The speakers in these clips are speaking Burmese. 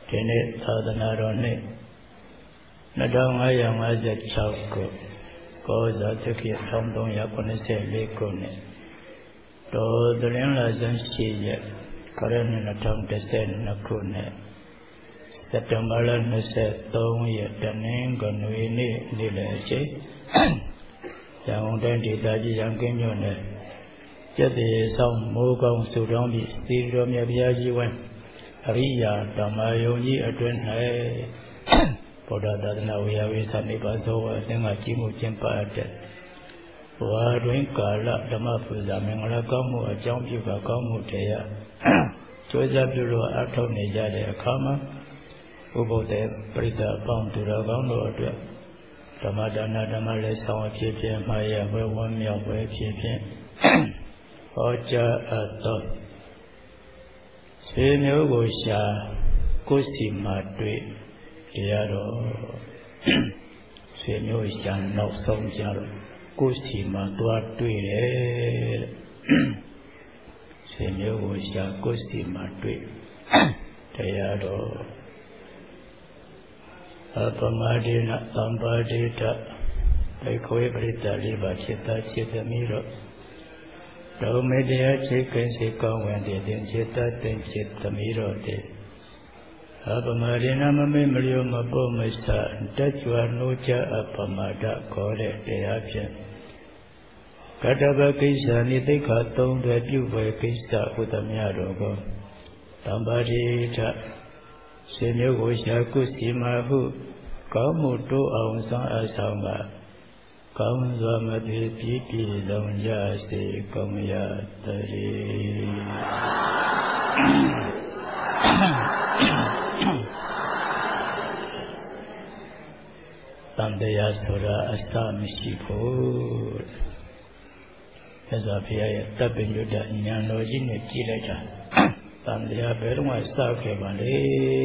ဒီနေ့သာသနာတော်နှစ်2556ခုကောဇာတက္ကရာ1394ခုနှစ်တော်သလင်းလာဆန်းရှိရက်ခရစ်နှစ်2012ခုနှစ်စက်တင်ဘာလ23ရက်တနင်္ဂနွေနေ့နေ့လယ်အချိန်ရန်ကုန်တိုင်းဒေသကြီးရန်ကင်းမြို့နယ်ကျက်သေးဆောင်မိုးကောင်းစုတောင်းပြီးစီတော်မြတ်ဘုရားကြီးဝိုင်းအရိယာဓမ္မယုံကြီးအတွင်း၌ဗုဒ္ဓသာသနာဝေယဝိသနိဗ္ဗာန်သောအသင်္ကကြီးမှုကျင့်ပါတဲ့ဝါတွင်ကာလဓမ္မပူဇာမင်္ဂလာကောင်းမှုအကြောင်းပြုပါကောင်းမှုတရားကြိုးစားပြုလို့အထောက်နေကြတဲ့အခါမှာဥပုသ္တေပရိသတ်အပေါင်းသူတော်ကောင်းတို့အတွက်ဓမ္မဒါနဓမ္မလက်ဆောင်အဖြစ်ဖြင့်မှာရဝဲဝမ်းမြောက်ဝဲဖြစ်ဖြင့်ဟောကြားအပ်သောဆေမျိုးကိုရှာကိုယ်စီမှာတွေ့တရားတော်ဆေမျိုးရှာနောက်ဆုံးကြတော့ကိုယ်စီမှာသွားတွေ့တယ်ဆေမျိုးကိုရှာကိုယ်စီမှာတွေ့တရားတော်အပမဒိနသံပါဒိတဘိခွေပရိသတ်လေးပါจิตသားจิตသမီးတို့ဒုမေတ္တရာချိကိဉ္စေကောင်းဝင်တည်တင်จิตသားတင်จิตသမီးတို့တည်အပမဒိနမမေ့မလျောမပေါ့မဆတက်ကြွနှိုးကြအပမဒခေါ်တဲ့တရားဖြင့်ကတ္တဗကိစ္စနိသိက္ခာသုံးတွေပြုဝယ်ကိစ္စဥဒ္ဓမြတော်ကိုသံပါဒိထစေမျိုးကိုရှာကုစီမာဟုကောင်းမှုတိုးအောင်ဆောင်အပ်ဆောင်ကကောင်းစွာမသိပြည့်ပြည့်စုံကြစေကုန်ရတည်းတန်တရားဆိုတာအစမရှိဘူးမြတ်စွာဘုရားရဲ့တပ်ပညုတ္တဉာဏ်တော်ကြီးနဲ့ကြည့်လိုက်တာတန်တရားဘယ်တော့မှစခဲ့ပါလေ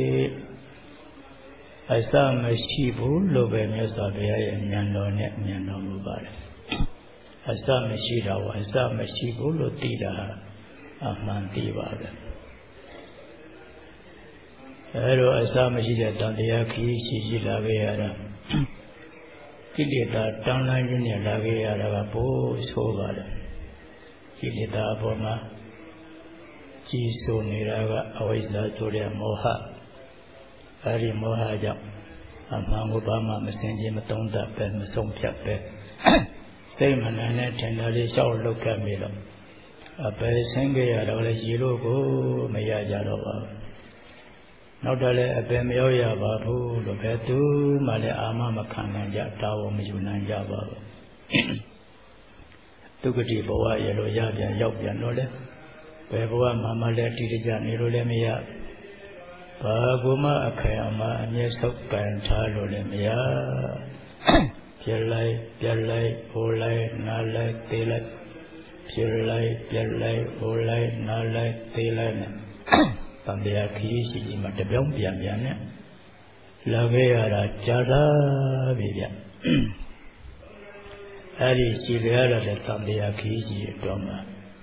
အစမရှိဘူးလို့ပဲမြတ်စွာဘုရားရဲ့ဉာဏ်တော်နဲ့ဉာဏ်တော်မူပါတယ်အစမရှိတာဝအစမရှိဘူးလို့သိတာအမှန်သိပါပဲအဲလိုအစမရှိတဲ့တန်တရားခရီးရှိလာခဲ့ရတာကိလေသာတန်းလန်းခြင်းနဲ့လာခဲ့ရတာကပိုဆိုးပါတယ်ကိလေသာအပေါ်မှာကြီးစိုးနေတာကအဝိဇ္ဇာဆိုတဲ့မောဟအဲဒီမောဟကြောင့်အမှန်ကိုဘာမှမစင်ခြင်းမသုံးတတ်ပဲမဆုံးဖြတ်ပဲစိတ်မနှံနဲ့ထင်တာလေးလျှောက်လုတ်ခဲ့ပြီတော့အပယ်ဆင်းခဲ့ရတော့လေရေလို့ကိုမရကြတော့ပါဘူးနောက်တော့လည်းအပယ်မရောက်ရပါဘူးလို့ပဲသူမှလည်းအာမမခံနိုင်ကြတာဝန်မယူနိုင်ကြပါဘူးဒုက္ခတိဘဝရလို့ရပြန်ရောက်ပြန်တော့လေဘယ်ဘဝမှာလည်းတိတိကျနေလို့လည်းမရဘာကူမအခိုင်အမာအမျက်ဆုပ်ကန်ထားလို့လည်းမရပြက်လိုက်ပြက်လိုက်ဟိုလိုက်နားလိုက်သေးလိုက်ပြက်လိုက်ပြက်လိုက်ဟိုလိုက်နားလိုက်သေးလိုက်နဲ့တန်တရားခရီးရှိကြီးမှာတပြောင်းပြန်ပြန်နဲ့လာခဲ့ရတာကြာတာပြီဗျအဲ့ဒီရှိရတဲ့တန်တရားခရီးကြီးအတွက်မှာ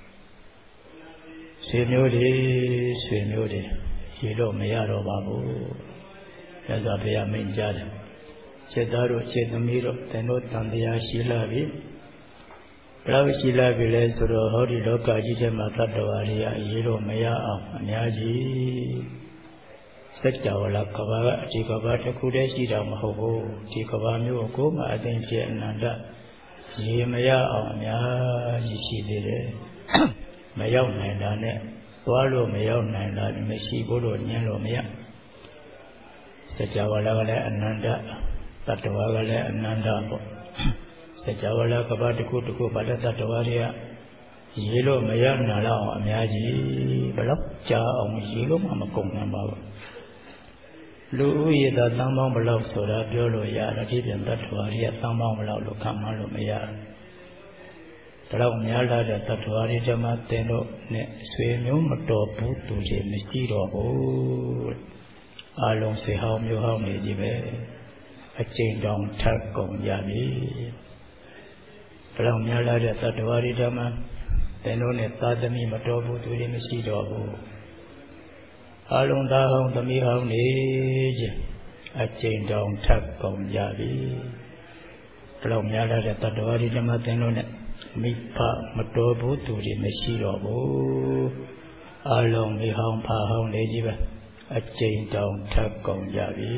ဆွေမျိုးတွေရေလို့မရတော့ပါဘူးမြတ်စွာဘုရားမိန့်ကြားတယ်จิตသားတို့จิตသမီးတို့သင်တို့တန်တရားရှိလာပြီဘယ်လိုရှိလာပြီလဲဆိုတော့ဟောဒီလောကကြီးထဲမှာသတ္တဝါတွေကရေလို့မရအောင်အများကြီးစัจ java လာကဘာကအဒီကဘာတစ်ခုတည်းရှိတာမဟုတ်ဘူးဒီကဘာမျိုးကိုမှအသိဖြစ်အနန္တရေမရအောင်အများကြီးရှိသေးတယ်မရောက်နိုင်တာနဲ့သွားလို့မရောက်နိုင်တာမရှိဘူးလို့ညင်းလို့မရစัจ java လာကလည်းအနန္တတတ္တဝါကလည်းအနန္တပေါ့စัจ java လာကဘာတစ်ခုတစ်ခုဘာတတ္တဝါတွေကရေလို့မရနိုင်တော့အများကြီးဘယ်တော့ကြာအောင်ရေလို့မှမကုန်နိုင်ပါဘူးလူဥယျာတသံပေါင်းဘလောက်ဆိုတာပြောလို့ရတယ်ဒီပြန်တတ္တဝါတွေကသံပေါင်းဘလောက်လို့ခံမှန်းလို့မရဘူးဒါတော့များလာတဲ့တ attva တွေဓမ္မသင်တို့နဲ့ဆွေမျိုးမတော်ဘူးသူတွေမရှိတော့ဘူးအလုံးဆွေဟောင်းမျိုးဟောင်းနေကြီးပဲအချိန်တောင်ထပ်ကုန်ကြပြီဒါတော့များလာတဲ့တ attva တွေဓမ္မသင်တို့နဲ့သာသမီမတော်ဘူးသူတွေမရှိတော့ဘူးအာလုံသားဟောင်းသမီးဟောင်းနေချင်းအချိန်တောင်ထပ်ကုန်ကြပြီဘလောက်များလာတဲ့တတ္တဝါတွေဓမ္မသင်လို့နဲ့မိဖမတော်ဘူးသူတွေမရှိတော့ဘူးအာလုံမိဟောင်းဖဟောင်းနေကြီးပဲအချိန်တောင်ထပ်ကုန်ကြပြီ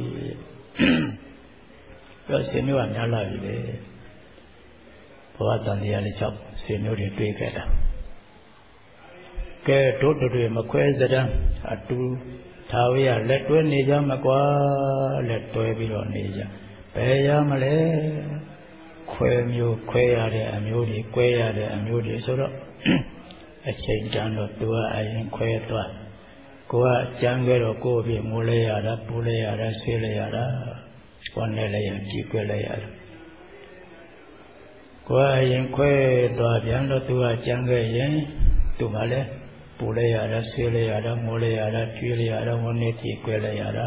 တော့ဆွေမျိုးကများလာပြီလေဘဝတန်တရားလေး၆ဆွေမျိုးတွေတွေ့ခဲ့တာကဲတို့တွေမခွဲစတဲ့ အတူသာဝရလက်တွဲနေကြမကွာလက်တွဲပြီးတော့နေကြဘယ်ရမလဲခွဲမျိုးခွဲရတဲ့အမျိုးတွေ꿰ရတဲ့အမျိုးတွေဆိုတော့အချိန်တန်တော့သူကအရင်ခွဲသွားကိုကကြမ်းခဲ့တော့ကိုယ်ပြမိုးလဲရတာပူလဲရတာဆွေးလဲရတာဝန်နဲ့လည်းရင်ကြည့်꿰လဲရတာကိုကအရင်ခွဲသွားပြန်တော့သူကကြမ်းခဲ့ရင်သူကလည်းပူလဲရတာဆွေးလဲရတာမိုးလဲရတာကျွေးလဲရတာဝန်နဲ့ကြည့်꿰လဲရတာ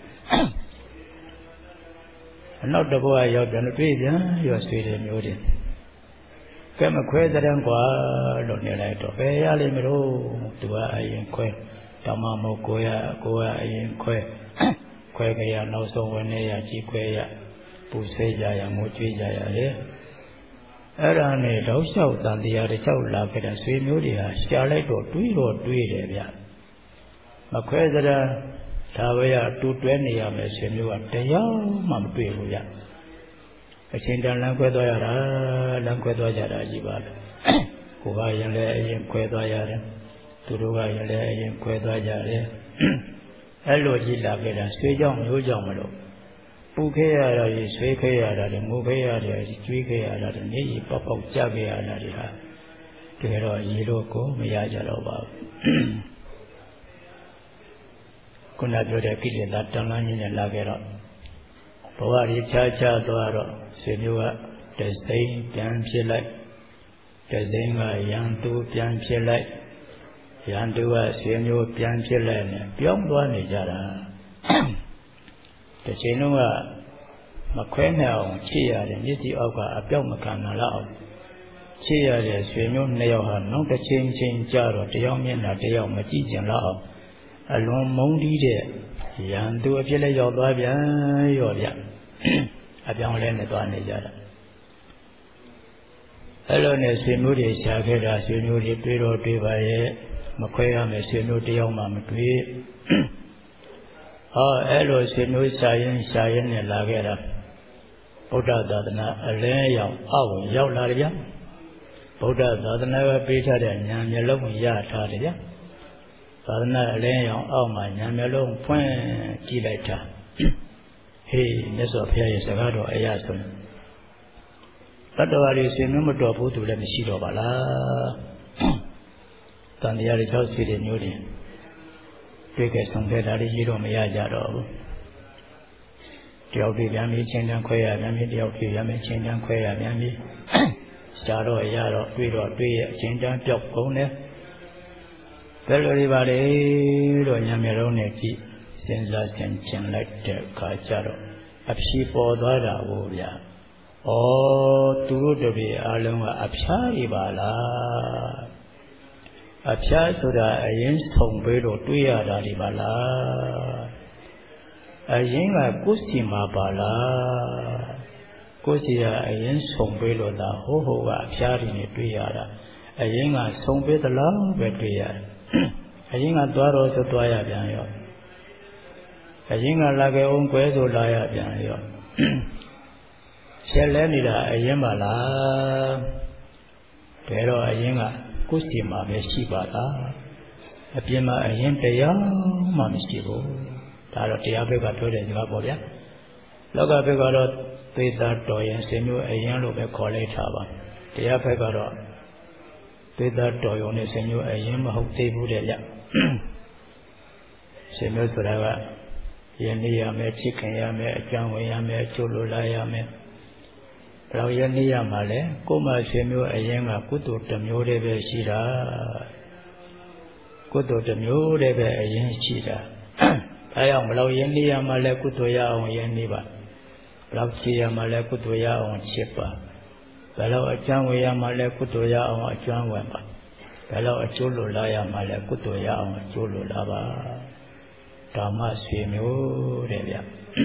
အနောက်တစ်ဘဝရောက်ပြန်တွေ့ပြန်ရောဆွေးတယ်မျိုးတွေကဲမခွဲတဲ့ကွာလို့နေလိုက်တော့ဘယ်ရလိမ့်မလို့သူကအရင်ခွဲဓမ္မမို့ကိုကအရင်ခွဲကြရနောက်ဆုံးဝင်နေရကြည့်꿰ရပူဆွေးကြရမိုးကျွေးကြရတယ်အဲ့ဒါနဲ့တောက်လျှောက်တန်တရားတစ်လျှောက်လာခဲ့တဲ့ဆွေမျိုးတွေဟာရှားလိုက်တော့တွေးတယ်ဗျမခွဲတဲ့ဒါဝရတူတွဲနေရမယ်ဆွေမျိုးကတရားမှမတွေ့ဘူးဗျအချင်းတန်လမ်းခွဲသွားရတာလမ်းခွဲသွားကြတာကြီးပါပဲကိုကရင်လည်းအရင်ခွဲသွားရတယ်သူတို့ကရင်လည်းအရင်ခွဲသွားကြတယ်အဲ့လိုကြီးလာခဲ့တာဆွေကြောင့်မျိုးကြောင့်မလို့ပူခဲ့ရတာကြီးဆွေးခဲ့ရတာတွေငိုခဲ့ရတာကြီးကျွေးခဲ့ရတာတွေနေကြီးပေါက်ကြခဲ့ရတာတွေဟာတကယ်တော့ရေလို့ကိုမရကြတော့ပါဘူးခုနပြောတဲ့ကိလေသာတန်လန်းကြီးနဲ့လာခဲ့တော့ဘဝကြီးခြားသွားတော့ဆွေမျိုးကတစိမ့်ပြန်ဖြစ်လိုက်တစိမ့်ကရန်သူပြန်ဖြစ်လိုက်ရန်သူကဆွေမျိုးပြန်ဖြစ်လိုက်နဲ့ပြောင်းသွားနေကြတာတစ်ချိန်လုံးကမခွဲနိုင်အောင်ချစ်ရတယ်မျက်စိအောက်ကအပြောက်မခံနိုင်လောက်အောင်ချစ်ရတဲ့ဆွေမျိုးနှစ်ယောက်ဟာနောက်တစ်ချိန်ကြတော့တယောက်မျက်နှာတယောက်မကြည့်ကျင်လောက်အောင်အလွန်မုန်းတီးတဲ့ရန်သူအဖြစ်လည်းရောက်သွားပြန်ရောဗျအပြောင်းလဲနဲ့သွားနေကြတာအဲ့လိုနဲ့ဆွေမျိုးတွေရှားခဲ့တာဆွေမျိုးတွေတွေ့တော့တွေ့ပါရဲ့မခွဲရမယ်ဆွေမျိုးတယောက်မှမတွေ့အဲ့လိုဆွေမျိုးရှားရင်နဲ့လာခဲ့တာဗုဒ္ဓသာသနာအလဲရောက်အောက်ရောက်လာတယ်ဗျဗုဒ္ဓသာသနာကပေးထားတဲ့ဉာဏ်မျက်လုံးရထားတယ်ဗျသာသနာအလဲရောက်အောက်မှာဉာဏ်မျက်လုံးဖွင့်ကြည့်လိုက်တာဟေးမြတ်စွာဘုရားရဲ့စကားတော်အရာဆုံးတတ္တဝါတွေဆွေမျိုးမတော်ဘူးသူလည်းမရှိတော့ပါလားတန်တရားတွေ၆စီတွေမျိုးတွေတွေ့ခဲ့ဆုံးခဲ့တာတွေကြီးတော့မရကြတော့ဘူးတယောက်တည်းပြန်ပြီးချင်းတန်းခွဲရပြန်ပြီးတယောက်တည်းပြန်ပြီးချင်းတန်းခွဲရပြန်ပြီးရှားတော့ရတော့တွေ့ရချင်းတန်းပြောက်ကုန်တယ်ဘယ်လိုတွေပါလဲတော့ညမျက်လုံးနဲ့ကြည့်စဉ်းစားချင်လိုက်တဲ့အခါကျတော့အဖြေပေါ်သွားတာဟုတ်ဗျာသူတို့တပည့်အလုံးကအဖျားတွေပါလားအဖျားဆိုတာအရင်ဆုံးပေးလို့တွေးရတာတွေပါလားအရင်ကကိုယ်စီမှာပါလားကိုယ်စီကအရင်ဆုံးပေးလို့လားဟိုကအဖျားတွေနဲ့တွေးရတာအရင်ကဆုံးပေးသလားပဲတွေးရတယ်အရင်ကသွားတော့ဆိုသွားရပြန်ရောအရင်ကလာခဲ့အောင်ကွဲဆိုလာရပြန်ရောဆက်လဲနေတာအရင်ပါလားဒါတော့အရင်ကကိုယ်စီမှာပဲရှိပါလားအပြင်မှာအရင်တရားမှမရှိဘူးဒါတော့တရားဘက်ကပြောတဲ့စကားပေါ့ဗျာလောကဘက်ကတော့သေတာတော်ရင်စင်မျိုးအရင်လို့ပဲခေါ်လိုက်တာပါတရားဘက်ကတော့သေတာတော်ရုံနဲ့စင်မျိုးအရင်မဟုတ်သေးဘူးတဲ့ဗျစင်မျိုးဆိုတာကယဉ်နေရမယ်ချစ်ခင်ရမယ်အကြောင်းဝင်ရမယ်အကျိုးလိုလာရမယ်ဘယ်လိုယဉ်နေရမှာလဲကိုယ်မှစင်မျိုးအရင်ကကုသိုလ်တစ်မျိုးတည်းပဲရှိတာကုသိုလ်တစ်မျိုးတည်းပဲအရင်ရှိတာအဲကြောင့်ဘယ်လိုယဉ်နေရမှာလဲကုသိုလ်ရအောင်ယဉ်နေပါဘယ်လိုချစ်ရမှာလဲကုသိုလ်ရအောင်ချစ်ပါဘယ်လိုအကျမ်းဝင်ရမှာလဲကုသိုလ်ရအောင်အကျမ်းဝင်ပါဘယ်လိုအကျိုးလိုလာရမှာလဲကုသိုလ်ရအောင်အကျိုးလိုလာပါ Dhamma Swimyo Devya.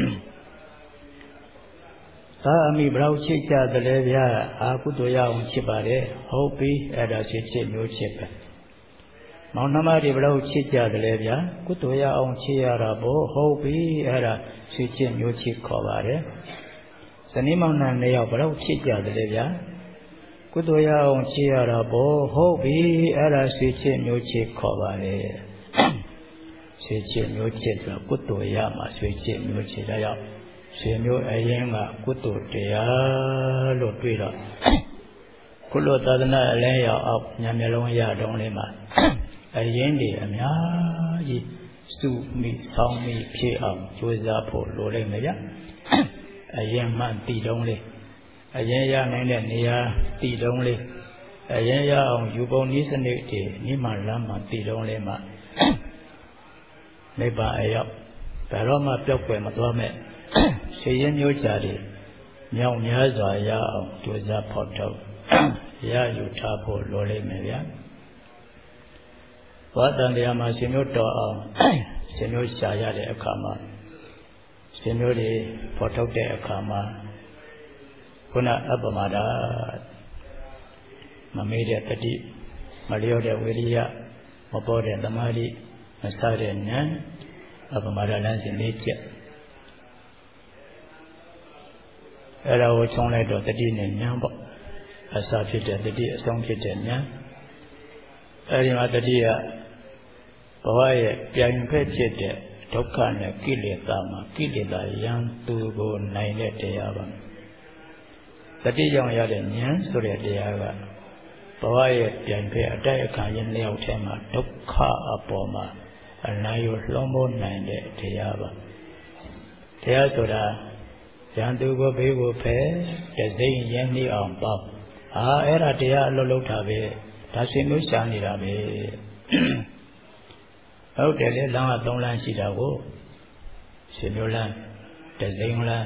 Ami Brau Chicha the Levia, Akutoya on Chipare, Hopi, Ada Chichi Mu Chip. Maunamadi Brau Chicha the Levia, Kutoya on Chiarabo, Hopi, Ada Chichi Mu Chip Kovare. Sanimana Nea Brau Chicha the Levia, Kutoya on Chiarabo, Hopi, Ada Chichi Mu Chip Kovare. Chichi Mu Chip, Kutoya, Chichi Mu Chip. Senior Ayenga Kutu Tia Lopira Kulo Tadana Laya up Yamelonia Donlema Ayendi Amyaji Su me, sound me, pay up, Jozapo, Lolemaya Ayen Tea Donley Ayenya Nania Tea Donley Ayenya on Yubo Nisanate Nima Lama Tea Donlema Neba Ayap Paroma Pokwe Matome Sayan Yochari, Myao Nyaza Ya, Joza Poto, Ya Yutapo, Lole Melia. What then the Amasimioto, Senor Shaya de Akama, Senor de Poto de Akama, Kuna Abamada, Mamedia Tati, Mario de Wiria, Mapo de Damari, Masari Nan, Abamada lands in nature. Era was only the Dean Yambo, a subject at the dear song fit in Yan. Erin at the dear Pawai, Pian Petchet, Tokana, Kilida, Yan, to go 9 days. The dear young Yadan Yan, so that they are Pawai, Pian Pet, Diakan, Leo Tema, Toka Apoma, and now you're Lombo 9 days. Teasoda. Yandugo Bego Pe, Yazay Yanni on Bob. Era dea Lolotabe, Tasimu Sanirabe. Oh, Dele Langa Donlan Sidago, Simulan, Tazinglan,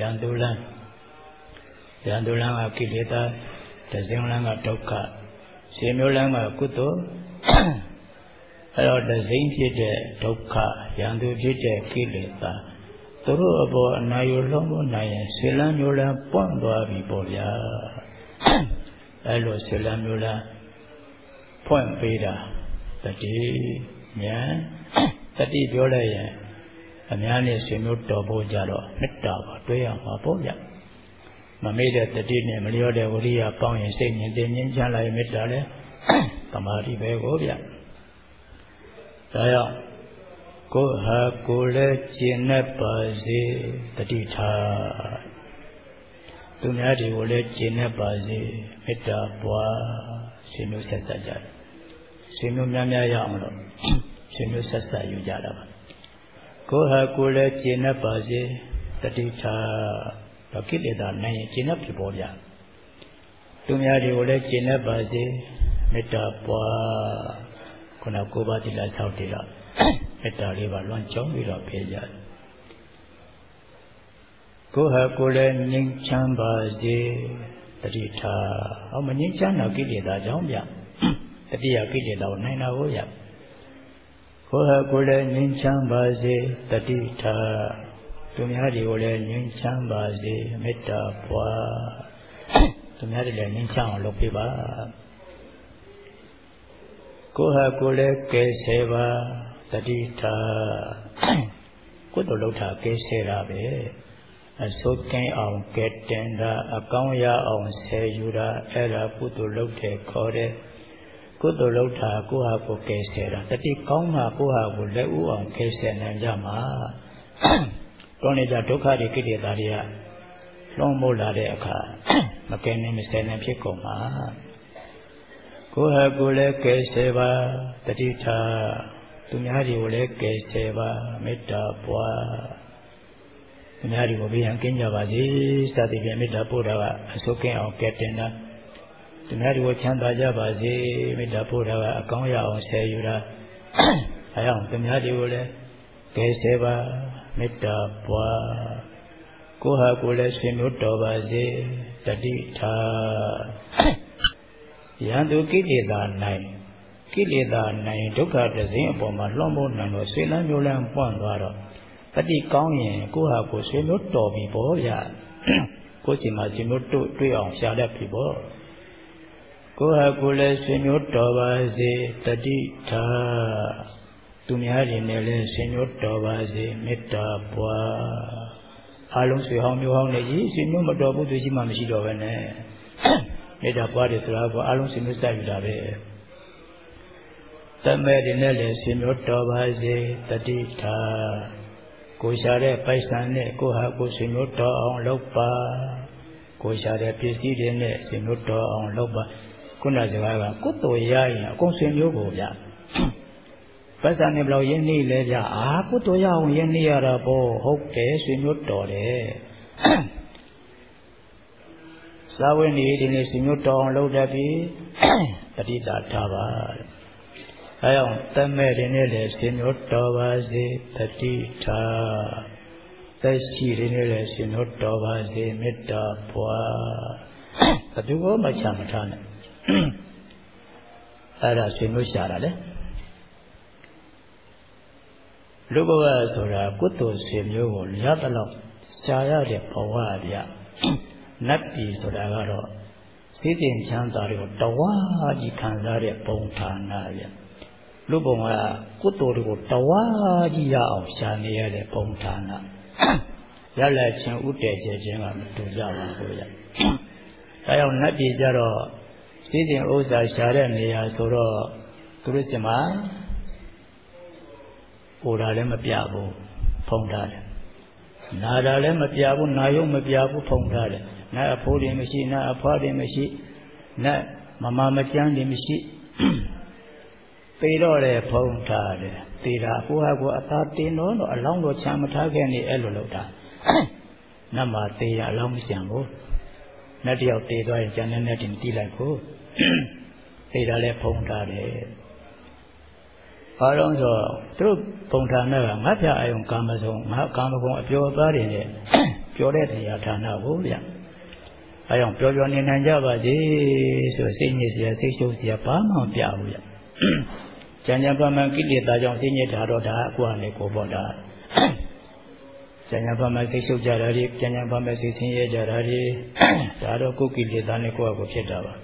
Yandulan Akilita, Tazinglan Atoka, Simulan Kuto, Hello, the Zing Toka, Yandu Jite Kilita. Toro abo nayo lomo naye selan yola pondo abiboya. Elo selan yola point beda. Tadi nya tadi yola ye. Amyane semu tobo jalo metta doya maboya. Mamede tadi ne meliyo de wuriya pang ye sei nyin tin nyin chan lai metta le tamari be go bya. Daya Koha Kole Chinepazi Tadita Tunari Ole Chinepazi Metta Boa Sinu Sessaja Sinu Namya Yamlo Sinu Sessa Yujara Koha Kole Chinepazi Tadita Takilida Nay Chinepiboya Tunari Ole Chinepazi Metta Boa Kuna Kuba Dila Sautila Metta Riva Lonchong Vira Peja Koha Kole Ning Chambazi Tadita How many Chana Kilida Jombia Tadia Kilida Nina Oya Koha Kole Ning Chambazi Tadita Tumyari Ole Ning Chambazi Metta Pua Tumyari Ning Chang Lopiba Koha Kole Keseva Tadita Kudolota Keserabe a soaking on Ketenda, a Kanya on Sayura, Era Putulote Kore, Kudolota Kuhaku Kesera, Tati Kama Kuhaku Leu on Kesen and Yama Tonida Tokari Kidaria, Lomola Deaka, Makanim Sen Picoma Kuhakule Keseva, Tadita. Tumyari Ule Keseva, Metta Pua Tumyari will be an Kinjavazi, Stati Mita Pura, a soaking of Ketena. Tumyari will Chanda Javazi, Mita Pura, a Kanya on Sayura. I am Tumyari Ule Keseva, Metta Pua Kuhakule Simutovazi, Tadita Yandu Kidida Nine. ကိလေသာနိုင်ဒုက္ခတစိမ့်အပေါ်မှာလွှမ်းမိုးနိုင်လို့ဆွေလန်းမျိုးလန်းပွန့်သွားတော့တတိကောင်းရင်ကိုယ့်ဟာကိုယ်ဆွေမျိုးတော်ပြီပေါ့ဗျာကိုယ်စီမှာဆွေမျိုးတို့တွေ့အောင်ရှာတတ်ပြီပေါ့ကိုယ့်ဟာကိုယ်လည်းဆွေမျိုးတော်ပါစေတတိထားသူများတွေနဲ့လည်းဆွေမျိုးတော်ပါစေမေတ္တာပွားအားလုံးဆွေဟောင်းမျိုးဟောင်းနဲ့ကြီးဆွေမျိုးမတော်ဘူးသူရှိမှမရှိတော့ပဲနဲ့မေတ္တာပွားတယ်ဆိုတာကအားလုံးဆွေမျိုးစိုက်ယူတာပဲတမဲတွေနဲ့လည်းဆွေမျိုးတော်ပါစေတတိထားကိုရှာတဲ့ပိုက်ဆံနဲ့ကိုဟာကိုဆွေမျိုးတော်အောင်လုပ်ပါကိုရှာတဲ့ပစ္စည်းတွေနဲ့ဆွေမျိုးတော်အောင်လုပ်ပါခုနစကားကကုသိုလ်ရရင်အကုန်ဆွေမျိုးကိုဗျပိုက်ဆံနဲ့ဘယ်လိုရင်းနှီးလဲဗျကုသိုလ်ရအောင်ရင်းနှီးရတာပေါ့ဟုတ်တယ်ဆွေမျိုးတော်တယ်သာဝနေဒီနေ့ဆွေမျိုးတော်အောင်လုပ်တတ်ပြီတတိတာထားပါအဲအောင်တမဲတွေနဲ့လည်းဆွေမျိုးတော်ပါစေတတိထားသက်ရှိတွေနဲ့လည်းဆွေမျိုးတော်ပါစေမေတ္တာပွားဘယ်သူမှချမထားနဲ့အဲ့ဒါဆွေမျိုးရှာတာလေလူဘဝဆိုတာကုသိုလ်ဆွေမျိုးကိုရသလောက်ရှာရတဲ့ဘဝဗျနတ်ပြည်ဆိုတာကတော့စိတ်တင်ချမ်းသာတွေကိုတဝါကြီးခံစားတဲ့ဘုံဌာနဗျလူဘုံကကုသိုလ်တွေကိုတဝါကြီးရအောင်ရှာနေရတဲ့ဘုံဌာနရလက်ချင်းဥတည်ခြင်းကမတူကြပါဘူးဗျဒါကြောင့်နတ်ပြည်ကြတော့စိတ်တင်ဥစ္စာရှာတဲ့နေရာဆိုတော့သူတို့စမှာဟိုတာလည်းမပြဘူးဖုံးထားတယ်နာတာလည်းမပြဘူးနာယုံမပြဘူးဖုံးထားတယ်နတ်အဖိုးတွေမရှိနတ်အဖွားတွေမရှိနတ်မမကျန်းတွေမရှိပေတော့လေဖုံးထားတယ်ပေတာကိုဟာကိုအသာတင်တော့အလောင်းတော်ချမ်းမထားခဲ့နေအဲ့လိုလုပ်တာနတ်မှာသေရအလောင်းမကျန်ဘူးနတ်တယောက်သေသွားရင်ကျန်တဲ့နတ်တွေမတီးလိုက်ဘူးသေတာလည်းဖုံးထားတယ်အားလုံးဆိုသူတို့ပုံဌာနကငါပြအယုံကာမဆုံးငါကာမဂုဏ်အပျော်သားတွေနဲ့ပြောတဲ့တရားဌာနကိုဗျအဲကြောင့်ပျော်ပျော်နေနိုင်ကြပါစေဆိုစိတ်ညစ်စရာစိတ်ရှုပ်စရာဘာမှမပြဘူးဗျကျန်ကျန်ပါမှန်ကိလေသာကြောင့်စိတ်ညစ်တာတော့ဒါအကွာနဲ့ကိုပေါ့တာကျန်ကျန်ပါမှန်စိတ်ရှုပ်ကြတာတွေကျန်ကျန်ပါမှန်စိတ်ဆင်းရဲကြတာတွေဒါတော့ကိုယ်ကိလေသာနဲ့ကိုယ့်အကိုဖြစ်တာပါ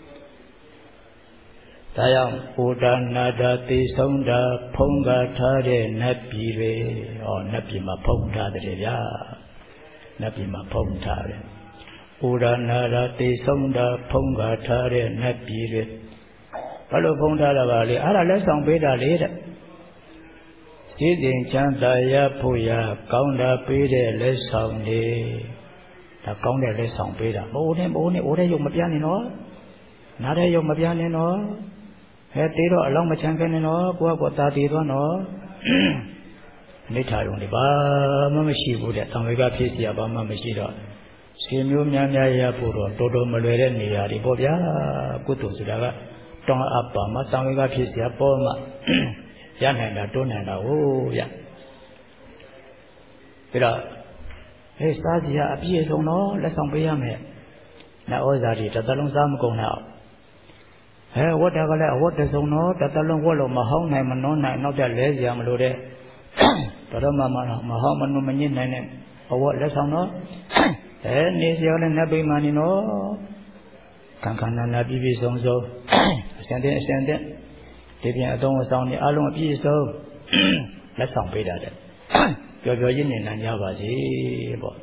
ဒါကြောင့်ဘုဒ္ဓနာတာသိဆုံးတာဖုံးကားထားတဲ့နတ်ပြည်တွေနတ်ပြည်မှာဖုံးထားတယ်ဗျာနတ်ပြည်မှာဖုံးထားတယ်ဘုဒ္ဓနာတာသိဆုံးတာဖုံးကားထားတဲ့နတ်ပြည်တွေဘာလို့ဖုံးထားတာပါလဲအဲ့ဒါလက်ဆောင်ပေးတာလေတဲ့စိတ်တင်ချမ်းသာရဖို့ရကောင်းတာပေးတဲ့လက်ဆောင်တွေဒါကောင်းတဲ့လက်ဆောင်ပေးတာဘိုးနဲ့အိုးတဲ့ရုပ်မပြနေနော်နားတဲ့ရုပ်မပြနေနော်တေးတော့အလောင်းမချမ်းခဲနေနော်ကိုကသာတည်သွားနော်နိဋ္ဌာရုံတွေဘာမှမရှိဘူးတဲ့သံဝေကဖြစ်เสียဘာမှမရှိတော့ရှင်မျိုးများများရဖို့တော့တော်တော်မလွယ်တဲ့နေရာတွေပေါ့ဗျာကုသိုလ်ဆိုတာကတောင်းအပ်ပါမှသံဝေကဖြစ်เสียပေါ်မှရနိုင်တာတွန်းနိုင်တာဟုတ်ဗျပြီးတော့စားစရာအပြည့်စုံတော့လက်ဆောင်ပေးရမယ်နတ်ဩဇာတွေတစ်သလုံးစားမကုန်တော့ဝတ်တာကလည်းအဝတ်တစုံတော့တစ်သလုံးဝတ်လို့မဟောင်းနိုင်မနှောနိုင်နောက်ကြလဲစရာမလိုတဲ့တော်မှမဟောင်းမနှောမညစ်နိုင်တဲ့အဝတ်လက်ဆောင်တော့နေစရာလည်းနတ်ပိမာနေတော့ခံနာပြည့်ပြည့်စုံစုံအစဉ်တဲ့ဒီပြင်အတော်အဆောင်နေအလုံးအပြည့်စုံလက်ဆောင်ပေးတာတဲ့ပျော်ပျော်ရင်းနေနိုင်ကြပါစေပေါ့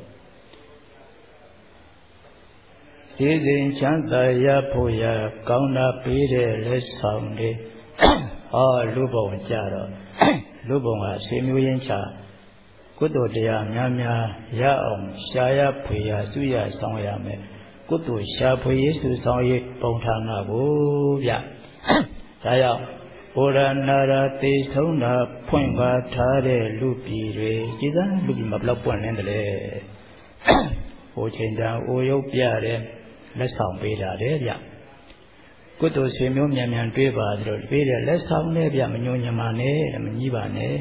စိတ်စဉ်ချမ်းသာရဖို့ရကောင်းတာပေးတဲ့လက်ဆောင်တွေလူဘုံကြတော့လူဘုံကဆွေမျိုးရင်းချကုသိုလ်တရားများများရအောင်ရှားရဖွေရစုရဆောင်ရမယ်ကုသိုလ်ရှားဖွေရစုဆောင်ရပုံဌာနကိုဗျဒါကြောင့်ဘုရားနာရာသိဆုံးတာဖွင့်ပါထားတဲ့လူပြည်တွေကြည်သားလူပြည်မှာဘလောက်ပွင့်လင်းတယ်လေဟိုချိန်တန်အိုရုပ်ပြတဲ့လက်ဆောင်ပေးတာတဲ့ဗျကုသိုလ်ဆွေမျိုးမြန်မြန်တွေးပါသလိုပေးတဲ့လက်ဆောင်နဲ့ဗျမညှို့ညမာနဲ့မကြီးပါနဲ့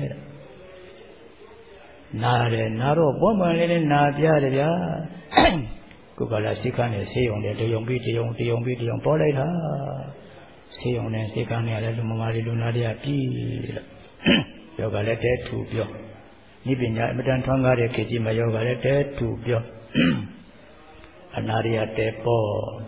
နာတယ်နာတော့ပွင့်ပွင့်လေးနဲ့နာပြတယ်ဗျကုကလာစိခါနဲ့ဆေးုံတယ်တယုံပြီးပေါ်လိုက်တာဆေးရုံနဲ့ဆေးကန်းနဲ့လည်းလူမမာတွေလူနာတွေကပြည်လို့ယောဂလည်းတဲထူပြောနိဗ္ဗာန်အမတန်ထွန်းကားတဲ့ခေတ်ကြီးမှာယောဂလည်းတဲထူပြောအနာရိယတဲပေါ်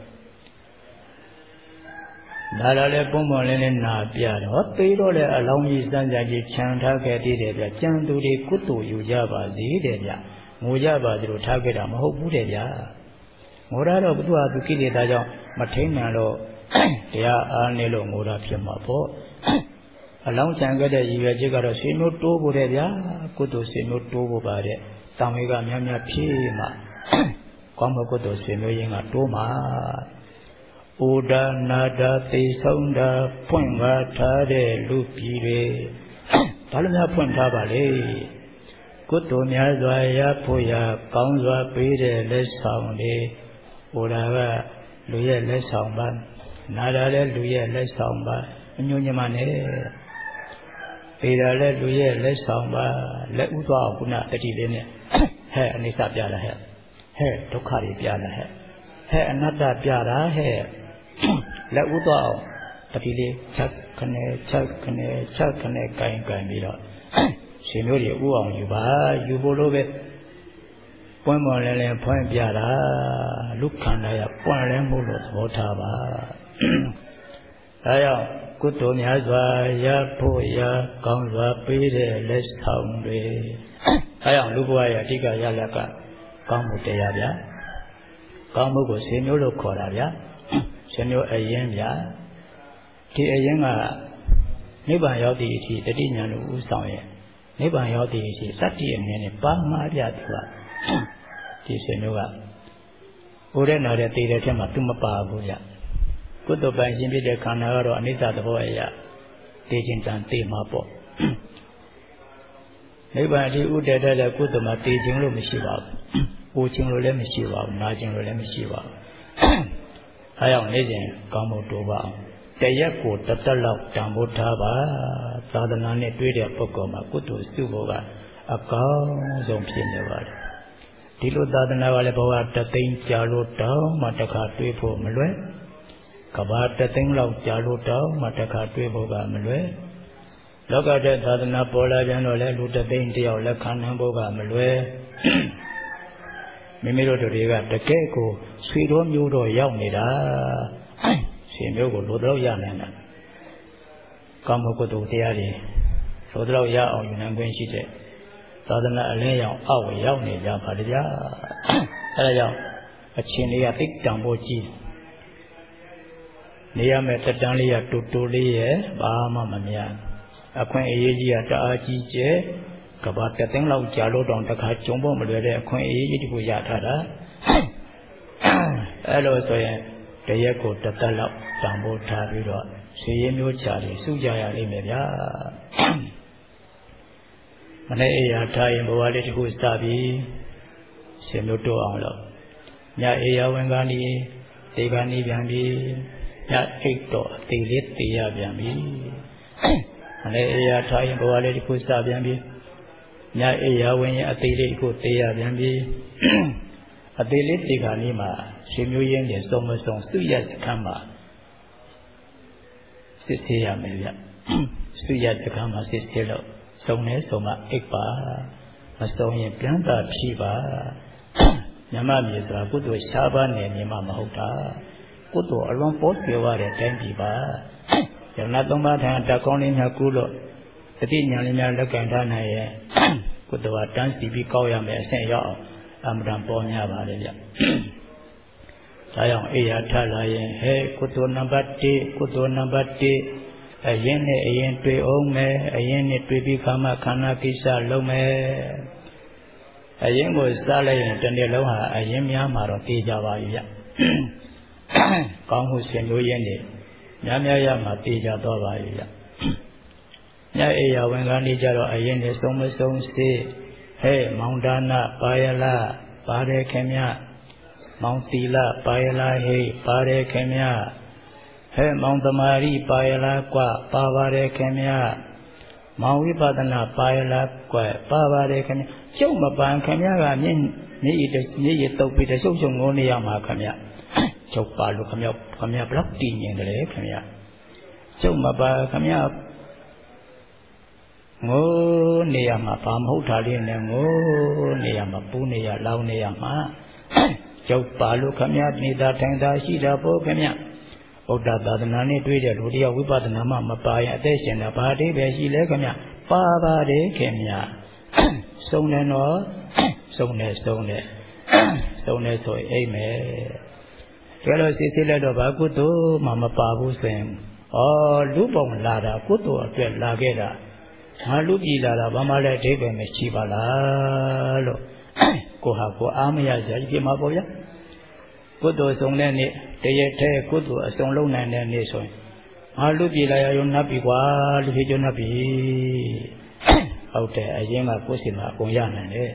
နာရလည်းပုံပေါ်လည်းနာပြတော့သိတော့လည်းအလောင်းကြီးစမ်းကြကြီးခြံထားခဲ့သေးတယ်ဗျကြံသူတွေကုသိုလ်ယူကြပါသေးတယ်ဗျငိုကြပါသလိုထားခဲ့တာမဟုတ်ဘူးတဲ့ဗျငိုရတော့ဘုရားသူကိလေသာကြောင့်မထိန်နိုင်တော့တရားအားနေလို့ငိုတာဖြစ်မှာပေါ့အလောင်းခြံခဲ့တဲ့ရည်ရွယ်ချက်ကတော့ဆွေမျိုးတိုးဖို့တဲ့ဗျာကုသိုလ်ဆွေမျိုးတိုးဖို့ပါတဲ့တောင်ဝေကများများဖြည့်မှကောင်းမကုသိုလ်ဆွေမျိုးရင်းကတိုးမှာဩဒါနာတာသိဆုံးတာဖွင့်ကားထားတဲ့လူပြည်တွေဘာလို့များဖွင့်ထားပါလဲကုသိုလ်များစွာရဖို့ရကောင်းစွာပေးတဲ့လက်ဆောင်တွေဩဒါကလူရဲ့လက်ဆောင်ပါနာတာလည်းလူရဲ့လက်ဆောင်ပါအညွှန်းညမနဲ့ပေးတာလည်းလူရဲ့လက်ဆောင်ပါလက်ဥသွားခုနတတိလေးနဲ့ဟဲ့အနိစ္စပြတာဟဲ့ဒုက္ခတွေပြတာဟဲ့အနတ္တပြတာဟဲ့လက်ဥသွားအောင်တတိလေးချက်ခနဲ့ကင်ပြီးတော့ရှင်မျိုးတွေဥအောင်ယူပါယူဖို့လို့ပဲပွင့်ပေါ်လဲဖွင့်ပြတာလူခန္ဓာရပွင့်လဲမို့လို့သဘောထားပါဒါကြောင့်ကုသိုလ်များစွာရဖို့ရကောင်းစွာပေးတဲ့လက်ဆောင်တွေဒါကြောင့်လူဘဝရဲ့အဓိကရလကကောင်းမှုတရားဗျာကောင်းမှုကိုရှင်မျိုးလို့ခေါ်တာဗျာရှင်မျိုးအရင်ဗျာဒီအရင်ကနိဗ္ဗာန်ရောက်သည့်အထိတတိညာလို့ဥဆောင်ရဲ့နိဗ္ဗာန်ရောက်သည့်အထိတတ္တိအမြင်နဲ့ပါမှားပြသူကဒီရှင်မျိုးကဟိုတဲ့နာတဲ့တည်တဲ့ထက်မှာသူမပါဘူးဗျကုသိုလ်ပိုင်ရှင်ဖြစ်တဲ့ခန္ဓာကတော့အနိစ္စသဘောအရာသိခြင်းတန်သိမှာပေါ့နိဗ္ဗာန်ဒီဥဒ္ဒေတဲ့ကုသိုလ်မှာသိခြင်းလို့မရှိပါဘူး။ပူခြင်းလို့လည်းမရှိပါဘူး။နာခြင်းလို့လည်းမရှိပါဘူး။အဲကြောင့်နေ့စဉ်ကောင်းမှုတိုးပါအောင်။တရက်ကိုတစ်သက်လောက်တန်ဖိုးထားပါ။သာသနာနဲ့တွေ့တဲ့ပုဂ္ဂိုလ်မှာကုသိုလ်စုဖို့ကအကောင်းဆုံးဖြစ်နေပါတယ်။ဒီလိုသာသနာကလည်းဘဝတသိန်းကြာလို့တောင်းမှတစ်ခါတွေ့ဖို့မလွယ်။ကဘာတသိန်းလောက်ကြာလို့တောင်းမှတစ်ခါတွေ့ဖို့ကမလွယ်လောကတဲ့သာသနာပေါ်လာပြန်တော့လေလူတသိန်းတယောက်လက်ခံနိုင်ဖို့ကမလွယ်မိမိတို့တွေကတကယ်ကိုဆွေတော်မျိုးတော်ရောက်နေတာရှင်မျိုးကိုလိုတော့ရနိုင်တာကောင်းမှုကုသိုလ်တရားတွေလိုတော့ရအောင်ယူနိုင်ခွင့်ရှိတဲ့သာသနာအလင်းရောင်အောက်ရောက်နေကြပါကြအဲဒါကြောင့်အချင်းလေးကတိတ်တံဖို့ကြည့်နေရမယ့်တက်တန်းလေးကတူတူလေးရဲ့ဘာမှမများအခွင့်အရေးကြီးကတအားကြီးကျယ်ကဘာတသိန်းလောက်ကြာလို့တောင်တစ်ခါကြုံဖို့မလွယ်တဲ့အခွင့်အရေးကြီးကိုရထားတာအဲ့လိုဆိုရင်တရက်ကိုတစ်သက်လောက်တန်ဖိုးထားပြီးတော့ဆွေရင်းမျိုးချာတွေစုကြရလိမ့်မယ်ဗျာမနေ့အေးရထားရင်ဘဝလေးတစ်ခုစပြီးရှင်မျိုးတို့အောင်လို့ညအေးရဝင်ကနီဒီကနီပြန်ပြီးညအိတ်တော့အသေးလေးတေးရပြန်ပြီမနေ့အေးရထားရင်ဘဝလေးတစ်ခုစပြန်ပြီညအေးရဝင်ရင်အသေးလေးကိုတေးရပြန်ပြီအသေးလေးဒီကနီမှာရှင်မျိုးရင်းတွေစုံမစုံစုရစခန်းမှာစစ်ဆေးရမယ်ဗျစုရစခန်းမှာစစ်ဆေးလို့စုံနေစုံမှအိတ်ပါမစုံရင်ပြန်သာဖြီးပါညမမြေဆိုတာကုသိုလ်ရှားပါနေမြင်မှမဟုတ်တာကုသိုလ်အလွန်ပေါ်ပြရတဲ့တိုင်းပြည်ပါယရဏသုံးပါးထံတကောင်းလေးများကုလို့တတိညာလေးများလက်ကင်ထားနိုင်ရဲ့ကုသိုလ်ကတန်းစီပြီးကောက်ရမယ်အဆင့်ရောက်အမှန်တန်ပေါ်များပါလေဗျဒါကြောင့်အေးရထလာရင်ဟဲ့ကုသိုလ်နံပါတ်1ကုသိုလ်နံပါတ်1အရင်နဲ့အရင်တွေ့အောင်မယ်အရင်နဲ့တွေ့ပြီးခါမှခန္ဓာကိစ္စလုံးမယ်အရင်ကိုစားလိုက်ရင်တစ်နေ့လုံးဟာအရင်များမှာတော့သိကြပါပြီဗျကောင်းမှုရှင်လို့ရင်းနေများများရမှာသိကြတော့ပါပြီဗျညအေးရဝင်ကနေကြတော့အရင်နဲ့ဆုံးမဆုံးစေဟဲ့မောင်ဒါနပါယလားပါတယ်ခင်ဗျမောင်သီလပါယလားဟဲ့ပါတယ်ခင်ဗျဟဲ့မောင်သမာဓိပါယလားကွပါပါတယ်ခင်ဗျမောင်ဝိပဿနာပါယလားကွပါပါတယ်ခင်ဗျကျုပ်မပန်ခင်ဗျကမျက်ရည်တုပ်ပြီးတရှုပ်ရှုပ်ငိုးနေရမှာခင်ဗျကျုပ်ပါလို့ခင်ဗျဘယ်လောက်တည်ငြိမ်တယ်လဲခင်ဗျ Châu mà bà khám nhà ngô nè mà bà mẫu thả liền nè ngô nè mà bù nè lau nè mà Châu bà lúc khám nhà nè ta thành ta xí ta bố khám nhà Ốc đà ta ta nà nè đuôi đè lũ đìa quý bà ta nà mà bà ya tê xin nà bà đế bè xí lê khám nhà bà đế khám nhà Sông nè nó sông nè sôi ấy mẹ Cái lo xí lê đó bà cú tố mà bà bố xem lúc bông là đã cú tố tuyệt là cái đã lúc gì là bà mà lại đế bè mẹ xí bà là lo Cô hà cô ám ya giải cái mà bố ya Cú tố sông nè nè Thế thế cú tố sông lâu nè nè sôi lúc gì là yon nắp bị quá lúc gì cho nắp bị Hậu thế ở dưới mà cú xí mà cũng ya nè nè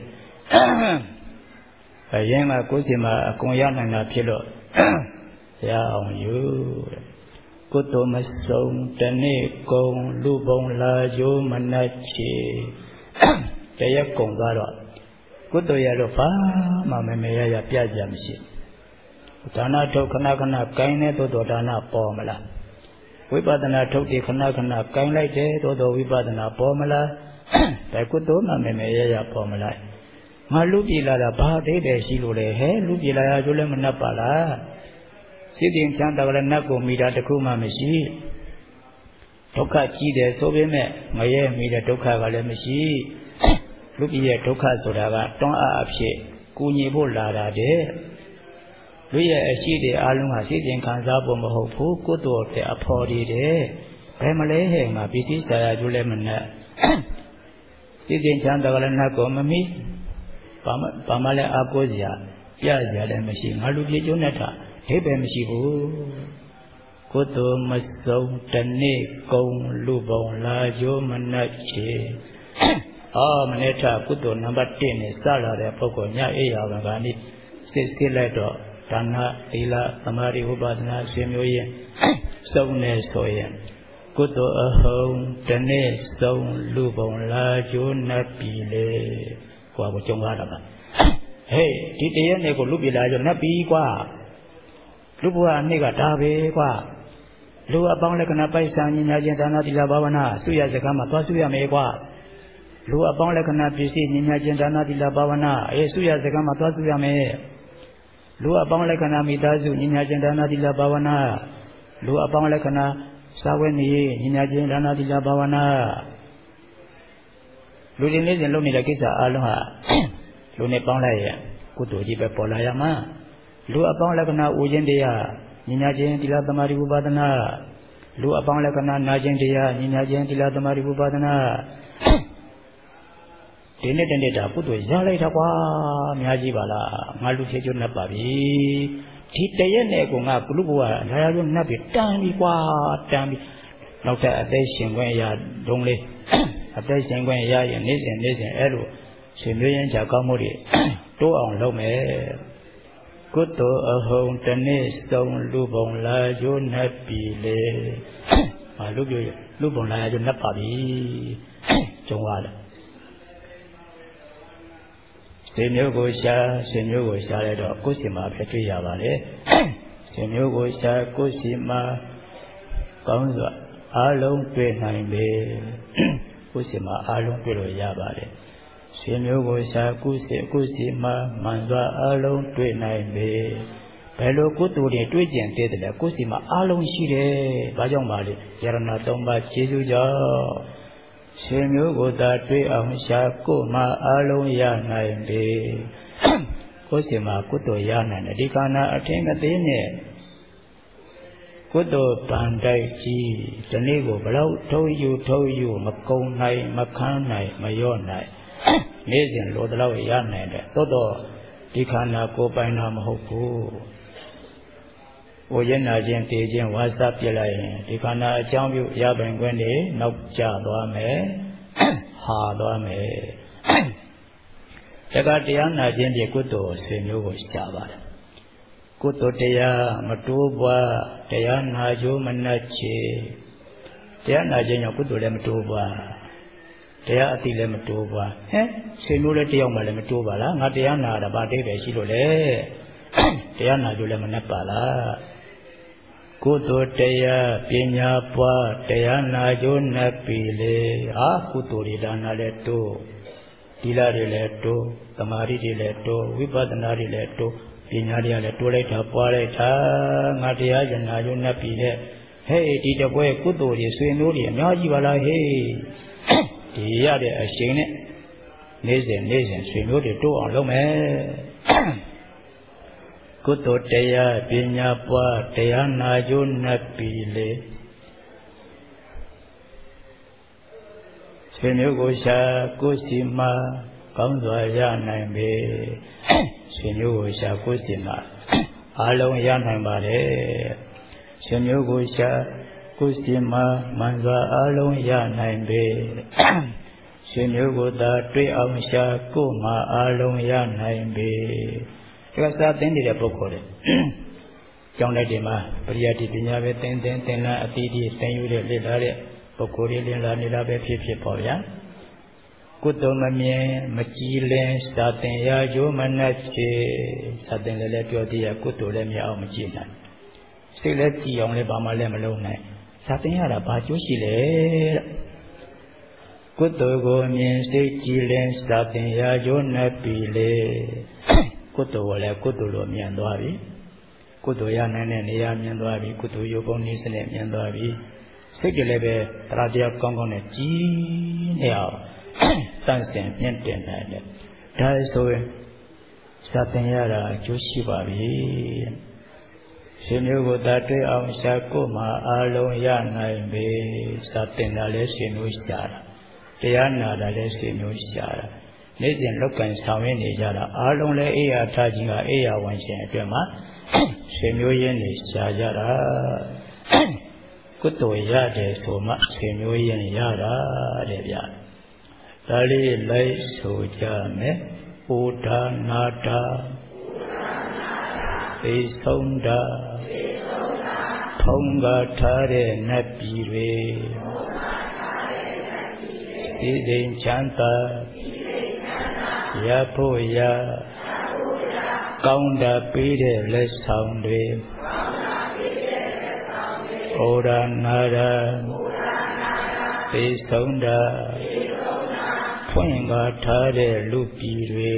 ở dưới mà cú xí mà cũng ya nè nè phía lộ Ya ông yu Cú tố mà sông tên nè công lưu bông là dù mà nà chì Thế ya công vào đó Cú tố ya lộ phá mà mẹ ya bia giảm xí Đà nà thâu khana cái nè tố đà nà bò mà là Vipadana thâu thì khana cái lại thế tố vipadana bò mà là Tại cú tố mà mẹ ya bò mà lại Mà lúc gì là bà đế bè xí lộ lệ hế lúc gì là dù lệ mà nà bà là Sĩ tiên chán tạo là nà cô mì đà khu mà mẹ xí Đốc khá chí đế số bế mẹ Mà yé mì đà đốc khá gà lệ mẹ xí Lúc gì đốc khá số đà gà Trong áp xế Cú nhị bố là đà đế Lúc gì xí đế á lung hà sĩ tiên khán giá bố mà hộp phú Cú tố đế áp phó đi đế Bè mà lệ hề ngà bí sĩ xa dù lệ mà nà Sĩ tiên chán tạo là nà cô mà mì Bà mà lệ áp cô giả Giá giả lệ mẹ xí Ngà lúc gì chú nà thả Thế bè mẹ xí bố Cú tố mà sông tên nê công lưu bông là dù mà nà chê mà nè thả cú tố nà bát tên nè xa là rè bố cổ nhá ế yào bà gà nì Xí lại đó Đàn hạ tí là Tamari Upadana Xuyên miêu yên Sông nè sôi yên Cú tố ở hông tên nê sông lưu bông là dù nà bì lê Qua bộ chông gà đó bà Hey, tí tế nè của lúc bì là dù nà bì qua Lúc bùa nè gà đà bê qua Lúc ạ bóng lệ khả nà bày sang nhìn nhà chân đà tila bhavana Suya sẽ khá mà toa suya mê qua Lúc ạ bóng lệ khả nà bì xí nhìn nhà chân đà tila bhavana Suya sẽ khá mà toa suya mê Lúc ạ bóng lệ khả nà mì đà dụ nhìn nhà chân đà tila bhavana Lúc ạ bóng lệ khả nà sa quên nì nhìn nhà chân đà tila bhavana Lúc đi nế dành lúc nì là kí sa á lúc hạ Lúc nế bóng lệ Cú tổ chí bè bỏ lại ya mà Lúc ạ bóng lệ khả nà u dân đi ya Nhìn nhà chân tila tamari upadana Lúc ạ bóng lệ khả nà na chân đi ya Nhìn nhà chân tila tamari upadana Thế nên đến đây cú tổ giá lấy thác quá Mya ji bà là Ngà lúc thế cho nắp bà bì Thì tế nè của ngà của lúc bùa Là ya luôn nắp bì Tàng bì quá Tàng bì Nói thật ở đây xin quen ya đông lê Ở đây xin quen ya Nế xin ế lụ Xin miêu yên chả cao mô đi Tố ổng lâu mẹ Cú tổ ở hông tên nê sông lưu bông là dù nắp bì lê Mà lúc bông là dù nắp bà bì Trong hoa đó Thế nếu cô xa lại đó Cô xì mà phải truy ya bà lê Thế nếu cô xa cô xì mà Công dọa Á lông tuyệt này bê Cô xì mà á lông tuyệt rồi ya bà lê Thế nếu cô xa cô xì mà Màn dọa á lông tuyệt này bê Bè lô cô tù đi tuyệt diện tê tê lê Cô xì mà á lông xì lê Bà dòng bà lê Yara nà tông bà chế dù cho Thế nếu cô ta tuyệt ông xa cô mà á lông ya này bê Cô xì mà cô tù ya này Đi khá nà ở trên cái tế nè Cú tổ bàn đại chi Cho nên cô bà lâu thâu yu Mà câu này mà kháng này mà yô này Nế dình lô lâu ya này Tốt tổ Đi khá nà cô bài nà mà hộp cô Ô yên nà dình tế dình hóa sáp yê lại Đi khá nà cháu biểu ya bệnh quen đế Nọc chà đoà mẹ Hà đoà mẹ Chắc cả tế nà dình tế cú tổ Sư miêu cô xa bà Cú tổ tế ya mà trú bà Tế ya nà dù mà nà chê Tế ya nà dình cú tổ lê mà trú bà Tế ya ati lê mà trú bà Sư miêu lê tế yong mà lê mà trú bà lá Ngà tế ya nà đà bà tế bè xí lô lê Tế ya nà dù lê mà nà bà lá Kuto teya pinya pua teya najo napile ha kuto ridana leto dilari leto tamari leto vipadana leto pinya leto leto pua leto ngateya janajo napile hey di depoe kuto di suino di nyaji bala hey di ya de asing ne nezen suino di to ang lo me Kuto teya pinya pua teya najo napile Suino gosha kusima kaunzwa ya naimbe Suino gosha kusima along ya naimbare Suino gosha kusima manzwa along ya naimbe Suino goda tui aungsha kuma along ya naimbe Kasa tendi dia pokok. Jangan lagi mah pria di dunia beten tena atidi tenyu dia lelare pokok dia lelare lelare pip ya. Kuto mamie macilen saten ya jo manace saten lele pio dia kuto le mia au macilan. Sila ciong le bama le malong nai. Saten ya la ba jo si le. Kuto go mien se cilen saten ya jo napile. Kuto wale kuto lo mian doabi, kuto ya nene ne ya mian doabi, kuto yo bong ni sene mian doabi. Sekilebe radia kongkong ne ji ne ao, tan sen mian ten na le. Dai so saten ya la joshi babi. Senu ko ta twe aung sha ko ma along ya nai be saten la le senu sha la. Taya na la le senu sha la. နေ့စဉ်လောက်ကန်ဆောင်ရနေကြတာအားလုံးလည်းအေးရထားခြင်းကအေးရဝန်ရှင်အတွက်မှာဆွေမျိုးရင်းနေရှားကြတာကုသိုလ်ရတယ်ဆိုမှဆွေမျိုးရင်းရတာတဲ့ဗျာဒါလေးလိုက်ဆိုကြမယ်ဩဒါနာတာသိဆုံးတာထုံးကားထားတဲ့နတ်ပြည်တွေသိသိချမ်းသာရဖို့ရကောင်းတာပေးတဲ့လက်ဆောင်တွေဩရနာရသိဆုံးတာဖွင့်ကားထားတဲ့လူပြည်တွေ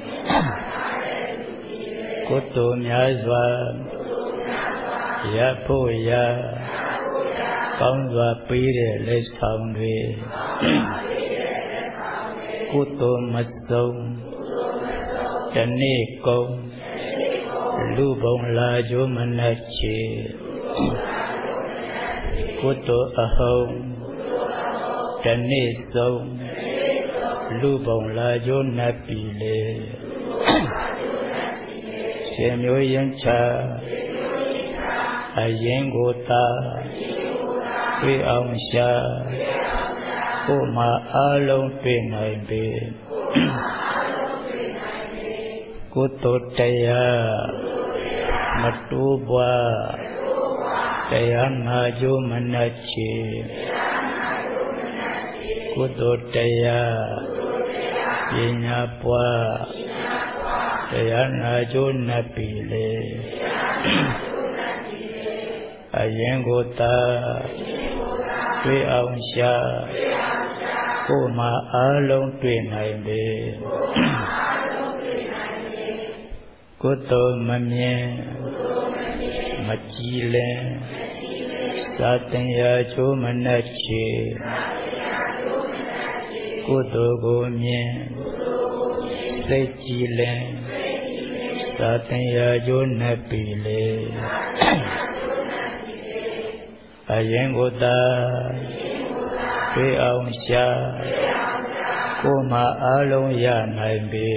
ကုသိုလ်များစွာရဖို့ရကောင်းစွာပေးတဲ့လက်ဆောင်တွေကုသိုလ်မဆုံးတနေ့ကုန်လူဘုံလာကြိုးမနှက်ချေကုသိုလ်အဟုံတနေ့ဆုံးလူဘုံလာကြိုးနှက်ပြီလေရှင်မျိုးရင်ချအရင်ကိုသာတွေ့အောင်ရှာကိုမအားလုံးတွေ့နိုင်ပေကုသိုလ်တရားမတိုးပွားတရားနာကြိုးမနှက်ချေကုသိုလ်တရားပညာပွားတရားနာကြိုးနှက်ပြီလေအရင်ကိုသာတွေ့အောင်ရှာကိုယ်မှာအားလုံးတွေ့နိုင်ပေကုသိုလ်မမြင်မကြည်လင်စာတင်ရာချိုးမနှက်ချေကုသိုလ်ကိုမြင်စိတ်ကြည်လင်စာတင်ရာချိုးနှက်ပြီလေအရင်ကိုသာတွေ့အောင်ရှာကိုယ်မှာအားလုံးရနိုင်ပေ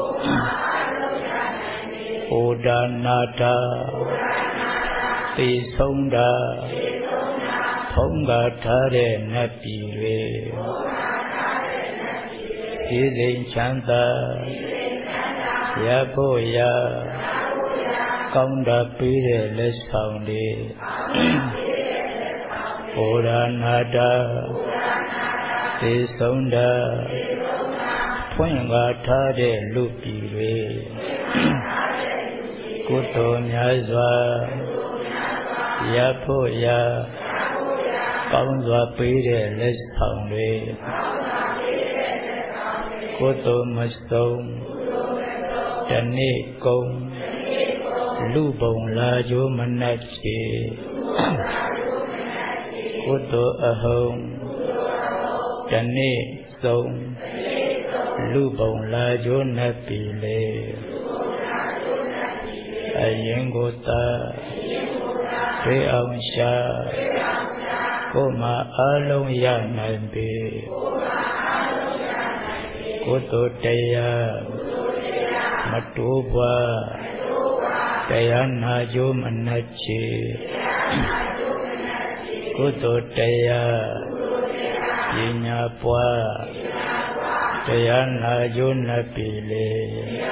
ဩဒါနာတာသိဆုံးတာထုံးကားထားတဲ့နတ်ပြည်တွေဒီစိမ်ချမ်းသာရဖို့ရကောင်းတာပေးတဲ့လက်ဆောင်တွေဩဒါနာတာသိဆုံးတာဖွင့်ကားထားတဲ့လူပြည်တွေကုသိုလ်များစွာရ ya pho ya Kaung dua pede les thang le Koto mastong Tani kong Lu bông la jo manat che Koto ahong Tani song Lu bông la jo napi le Ayen go ta Tuệ ông xa Cô mà ở lông ya nai bê Cô tô taya Mặt tố ba Taya na jo manat che Cô tô taya Yinya pa Taya na jo napi le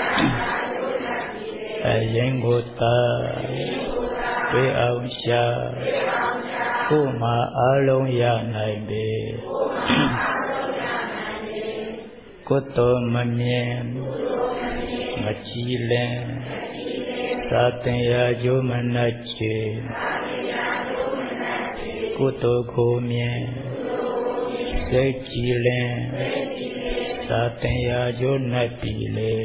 Ayen go ta Tuệ ông xa Cô mà ở lông ya nai bê Cô tô mà miên Mà chi lên Sa tên ya jo manat che Cô tô khô miên Sẽ chi lên Sa tên ya jo napi le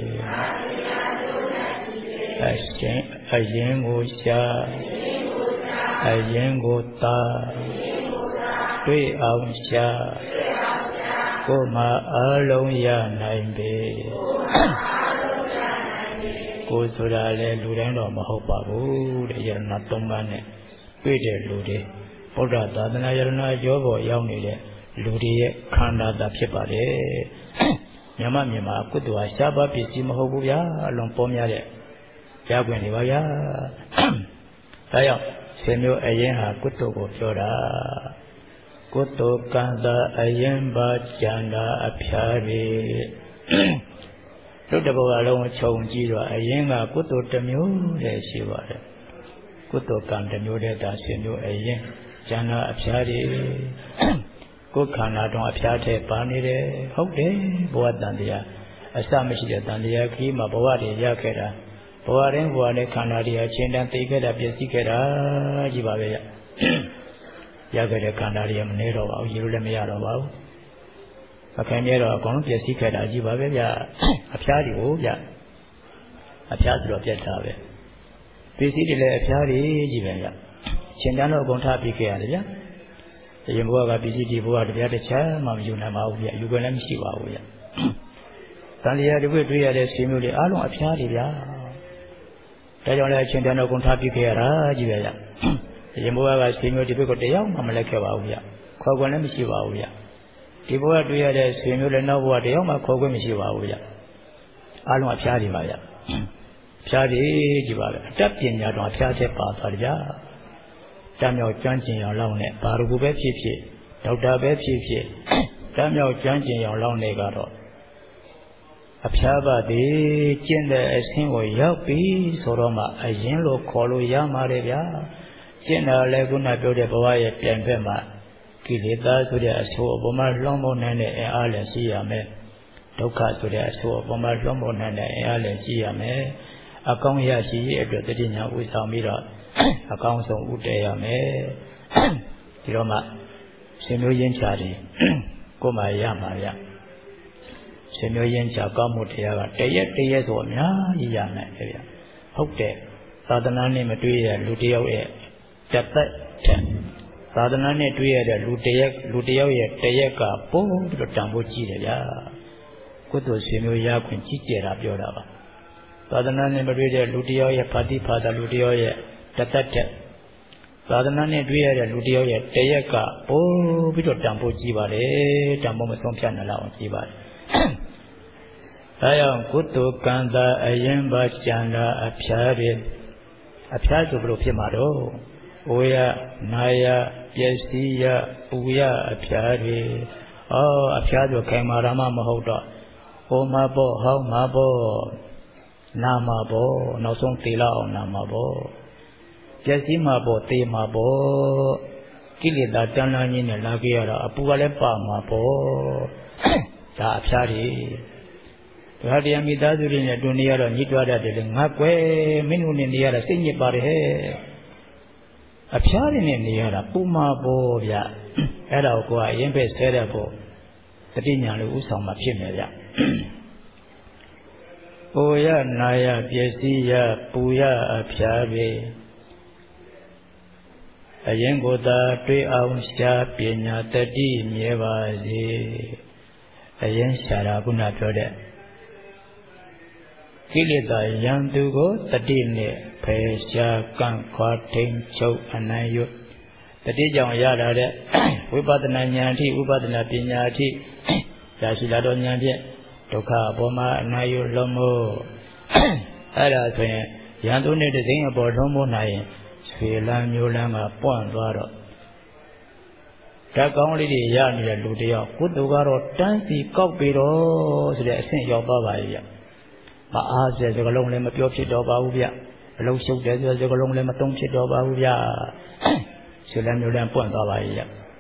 Ayen go xa Ayen go ta Tuệ ông xa Cô mà ở lông ya nai bê Cô sô ra lê lù đánh đỏ mà hộp bà bố Để yà nà tông bà nè Tuệ để lù đê Bố ra ta tà nà yà nà gió bò yào nì lê Lù đê khăn đà ta phiếp bà đê Nyama mì mà Cô tùa xa bà bì xì mà hộp bố yà Lòng bóm yà đê Yà quyền đi bà yà Đó yà Sẽ miêu ayen hà Cô tô cô phiêu đà Cô tô can ta ayen bà chán đà áp phá rì Lúc đó bà lòng chồng chi rồi ayen hà Cô tô tâm miêu để xì bà đê Cô tô can tâm miêu để ta sẽ miêu ayen chán đà áp phá rì Cô khăn đà trong áp phá thế bà nì đê Hốc đê bố tàn đìa Asa mê xì đê tàn đìa khi mà bố đê yá kê đà Bố đê bố đê khăn đà đìa chên đàn tê kê đà bia xì kê đà Chí bà bê yá Ya kê đê khăn đà đìa mà nê rò báu Yí rô lê mê yá rò báu Mà kê mê rò Còn bia xì kê đà chí bà bê yá Áp phá rì hô yá Áp phá rì rò bia đà bê Bia xì đê lê áp phá rì chí bê yá Chên đàn rò gông thá bì kê yá đê yá Yen bố gà bì xì đì bố đê yá đê chá Mà mì yu nà mà hô yá Yu gwen lê mì xì bà hô yá Tàn đìa đê bê đuê yá đê xì miêu đê Á lông áp phá rì yá Đã chọn lê chên đàn rò gông thá bì kê yá rà chí bê yá Yen bố gà xì miêu đê bê gò đê yá Mà mê lê kê bà hô yá Khoa gwen lê mì xì bà hô yá Đi bố đuê yá đê xì miêu đê nà bố đê yá Mà khoa gwen mì xì bà hô yá Á lông áp phá rì bà yá Phá rì chí bà bê Đáp tiền nhá đông áp phá thế bà thà rì yá Đám nhau chán chinh yào lao nè Bà rù bố bê phì phì Đọc đá bê phì phì Đám nhau chán chinh yào lao nè gà rò Áp phá bà đê Chên đê ế xinh wǒ yào bì Sô rò mà ayen lô khô lô yá mà rì yá Chên đá lê gu nà biểu đê bố yé Bian bê mà Kì lì tá sô đê sô bố mà lòng bố nè nè Ê á lê xì yá mê Đốc khá sô đê sô bố mà lòng bố nè nè Ê á lê xì yá mê Á kong yá xì yé Đô tê nhá u sao mì rò Á kong sông u tê yá mê Thì đó mà Sẽ miêu yên chá đi Cô mà yá mà yá Sẽ miêu yên chá cao một thầy yá Tê yé sổ mιά yí yá nè Hốc tê Tá tà nà nè mà tuy yá lù tê yáu yé Tê tê tê Tá tà nà nè tuy yá lù tê yáu yé Tê yé kā bố Lô tàng bố chí rè yá Cô tô sẽ miêu yá quyền chí chê rà biểu đà bà Tá tà nà nè mà tuy yá lù tê yáu yé Phá tí phá tá lù tê yáu yé Tê tê tê Tá tà nà nè tuy yá lù tê yáu yé Tê yé kā bố Bí lô tàng bố chí bà rè Tàng bố mà xong phá nà lão chí bà rè Đó yá Cô tô can ta ayen bà chán đà áp phá rè Áp phá sô bố lô phí mà rô Ô yá, nà yá, yé xí yá, ú yá áp phá rè Áp phá sô khai mà rà mà hô đỏ Ô mà bố, hao mà bố Nà mà bố, nào xong tì lão nà mà bố Yé xí mà bố, tì mà bố Kì lì tá chán nà nhì nè lá kì yá rà Apú gà lê bà mà bố Tá áp phá rè Đó đi em ta dù đi nè đu nì yá rà nhì tuá rà đê lê Ngá quê, mên hù nè nì yá rà xích nhịp bà rè အဖျားရင်းနဲ့နေရတာပူမာပေါ်ဗျအဲ့ဒါကိုအရင်ပဲဆဲတဲ့ဖို့တတိညာလို့ဥဆောင်မှာဖြစ်နေဗျပူရနာရပျက်စီးရပူရအဖျားပဲအရင်ကိုသာတွေးအောင်ရှားပညာတတိမြဲပါစေအရင်ရှားတာခုနပြောတဲ့ကိလေသာယံသူကိုတတိနဲ့ဖယ်ရှားကန့်ခွာထိန်ချုပ်အနိုင်ရွတ်တတိကြောင့်ရလာတဲ့ဝိပဿနာဉာဏ်အထိဥပဒနာပညာအထိရရှိလာတော့ဉာဏ်ဖြင့်ဒုက္ခအပေါ်မှာအနိုင်ရွတ်လုံးမို့အဲ့ဒါဆိုရင်ယံသူနဲ့တစိမ့်အပေါ်လုံးမို့နိုင်ရင်ဆွေလန်းမျိုးလန်းကပွန့်သွားတော့ဓာတ်ကောင်းလေးတွေရနေတဲ့လူတယောက်ကုသိုလ်ကတော့တန်းစီကောက်ပြီးတော့ဆိုတဲ့အဆင့်ရောက်သွားပါရဲ့ဗျမအားစစကလုံးလည်းမပြောဖြစ်တော့ပါဘူးဗျအလုံးရှုပ်တယ်ဆိုစကလုံးလည်းမသုံးဖြစ်တော့ပါဘူးဗျဆွေလန်းမျိုးလန်းပွန့်သွားပါရဲ့ဗျ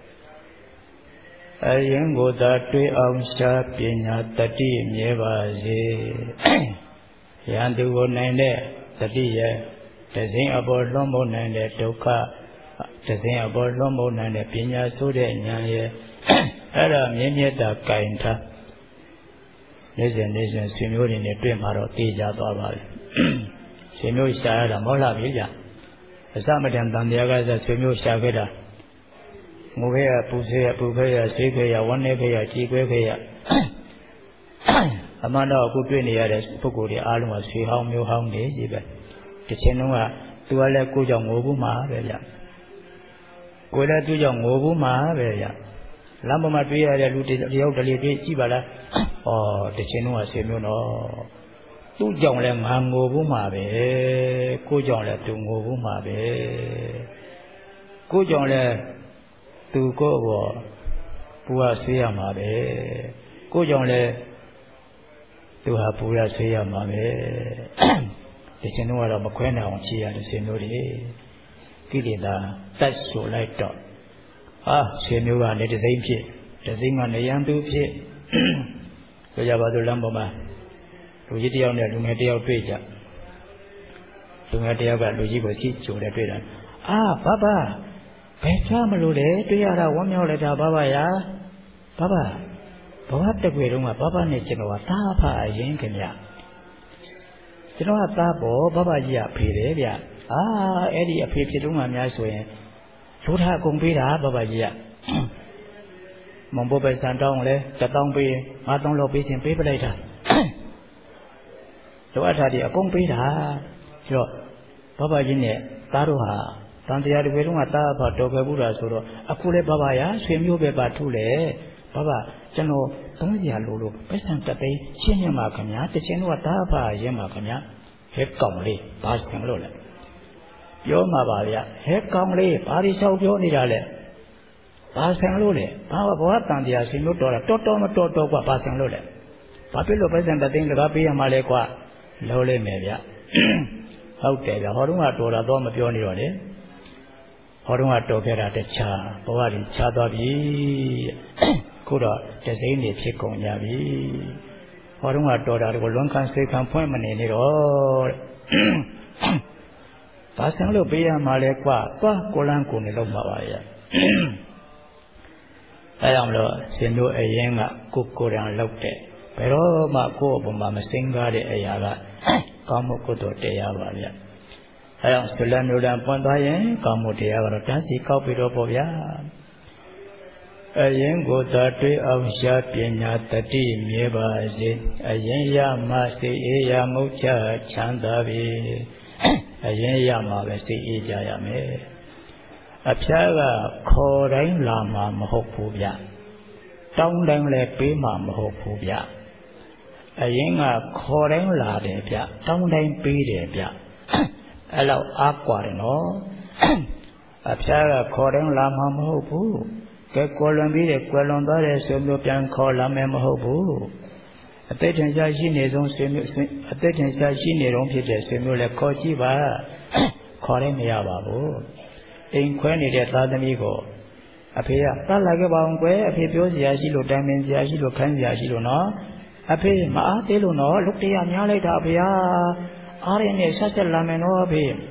အရင်ကိုသာတွေးအောင်ရှားပညာတတိမြဲပါစေရန်သူကိုနိုင်တဲ့တတိရဲ့တစိမ့်အပေါ်လွန်မို့နိုင်တဲ့ဒုက္ခတစိမ့်အပေါ်လွန်မို့နိုင်တဲ့ပညာဆိုတဲ့ဉာဏ်ရဲ့အဲ့ဒါမြင့်မြတ်တာကင်ထားနေစဉ်ဆွေမျိုးတွေနဲ့တွေ့မှာတော့သိကြသွားပါပြီဆွေမျိုးရှာရတာမဟုတ်လားဗျာအစမတန်တန်တရားကစားဆွေမျိုးရှာခဲ့တာငိုခဲ့ရပူဆေးရပူခဲ့ရဆေးခဲ့ရဝမ်းနေခဲ့ရကြည်ခွဲခဲ့ရအမှန်တော့အခုတွေ့နေရတဲ့ပုဂ္ဂိုလ်တွေအားလုံးကဆွေဟောင်းမျိုးဟောင်းနေကြီးပဲတစ်ချိန်လုံးကသူကလည်းကိုကြောင့်ငိုဘူးမှာပဲဗျကိုလည်းသူကြောင့်ငိုဘူးမှာပဲဗျလမ်းပေါ်မှာတွေ့ရတဲ့လူတယောက်တလေတွေ့ကြည့်ပါလားဩတစ်ချိန်လုံးကဆွေမျိုးတော့သူကြောင့်လည်းငါငိုဘူးမှာပဲကိုကြောင့်လည်းသူငိုဘူးမှာပဲကိုကြောင့်လည်းသူကိုဘောပူရဆွေးရမှာပဲကိုကြောင့်လည်းသူဟာပူရဆွေးရမှာပဲဒီရှင်တို့ကတော့မခွဲနိုင်အောင်ခြေရတယ်ရှင်တို့တွေကိလေသာတက်ဆိုလိုက်တော့ရှင်မျိုးကလည်းတစိမ့်ဖြစ်တစိမ့်ကနေရန်သူဖြစ်ဆိုကြပါစို့လမ်းပေါ်မှာလူကြီးတယောက်နဲ့လူငယ်တယောက်တွေ့ကြလူငယ်တယောက်ကလူကြီးကိုစီးကြိုတယ်တွေ့တာဘဘဘယ်ချမလို့လဲတွေ့ရတာဝမ်းမြောက်လိုက်တာဘဘရာဘဘဘဝတကွေတုန်းကဘဘနဲ့ကျွန်တော်ကသားဖအရင်ခင်ဗျကျွန်တော်ကသားပေါ်ဘဘကြီးကဖေတယ်ဗျအဲ့ဒီအဖေဖြစ်တုန်းကများဆိုရင်လူထားအကုန်ပေးတာဘဘကြီးကမွန်ဘပဲစံတောင်းလဲ1000ပေး5000လောက်ပေးခြင်းပေးပလိုက်တာလောအပ်တာဒီအကုန်ပေးတာဆိုတော့ဘဘကြီးနဲ့သားတို့ဟာတန်တရားတွေတုန်းကသားအဖတော်ခဲ့ဘူးလားဆိုတော့အခုလဲဘဘရာဆွေမျိုးပဲပါထုလေဘဘကျွန်တော်300လို့ပတ်စံတသိန်းရှင်းရမှာခင်ဗျာတချင်းတော့သားအဖရင်းမှာခင်ဗျာဟဲ့ကောင်လေးဘာစင်လို့လဲပြောမှာပါဗျဟဲ့ကောင်လေးဘာဒီလျှောက်ပြောနေတာလဲဘာစင်လို့လဲဘာဘဝတန်တရားဆွေမျိုးတော်တာတော်မတော်ကွာဘာစင်လို့လဲဘာဖြစ်လို့ပတ်စံတသိန်းတကားပေးရမှာလဲကွာလို့လိမ့်မယ်ဗျဟုတ်တယ်ဗျဟောတုန်းကတော်တာတော့မပြောနေတော့လေဟောတုန်းကတော်ခဲ့တာတခြားဘဝကြီးခြားသွားပြီခုတော့တစိမ့်နေဖြစ်ကုန်ကြပြီဟောတုန်းကတော်တာကိုလွန်ခံစေခံဖွင့်မနေနေတော့ဘာစံလို့ပေးရမှာလဲကွာသွားကိုလန်းကိုနေလို့မှာပါရဲ့အဲကြောင့်မလို့ရှင်တို့အရင်ကကိုယ်တိုင်လောက်တဲ့ဘယ်တော့မှကိုယ့်အပေါ်မှာမစိမ့်ကားတဲ့အရာကကောင်းမှုကုသိုလ်တရားပါဗျအဲကြောင့်ဆွေလန်းမျိုးလန်းပွင့်သွားရင်ကောင်းမှုတရားကတော့တန်းစီကောက်ပြီးတော့ပေါ့ဗျာအရင်ကိုသာတွေးအောင်ရှားပညာတတိမြဲပါစေအရင်ရမှစိတ်အေးရမုတ်ချချမ်းသာပြီအရင်ရမှပဲစိတ်အေးကြရမယ်အဖျားကခေါ်တိုင်းလာမှာမဟုတ်ဘူးဗျတောင်းတိုင်းလည်းပေးမှာမဟုတ်ဘူးဗျအရင်ကခေါ်တိုင်းလာတယ်ဗျတောင်းတိုင်းပေးတယ်ဗျအဲ့လောက်အားကွာတယ်နော်အဖျားကခေါ်တိုင်းလာမှာမဟုတ်ဘူးကဲကွယ်လွန်ပြီးကွယ်လွန်သွားတဲ့ဆွေမျိုးပြန်ခေါ်လာမယ်မဟုတ်ဘူးအသက်ထင်ရှားရှိနေဆုံးဆွေမျိုးအသက်ထင်ရှားရှိနေတော့ဖြစ်တဲ့ဆွေမျိုးလည်းခေါ်ကြည့်ပါခေါ်လည်းမရပါဘူးအိမ်ခွဲနေတဲ့သားသမီးကိုအဖေကတတ်လာခဲ့ပါအောင်ကွယ်အဖေပြောစရာရှိလို့တိုင်ပင်စရာရှိလို့ခိုင်းစရာရှိလို့နော်အဖေမအားသေးလို့နော်လုတ်တရားများလိုက်တာအဖေဟာအားရင်းနဲ့ဆက်ဆက်လာမယ်နော်အဖေ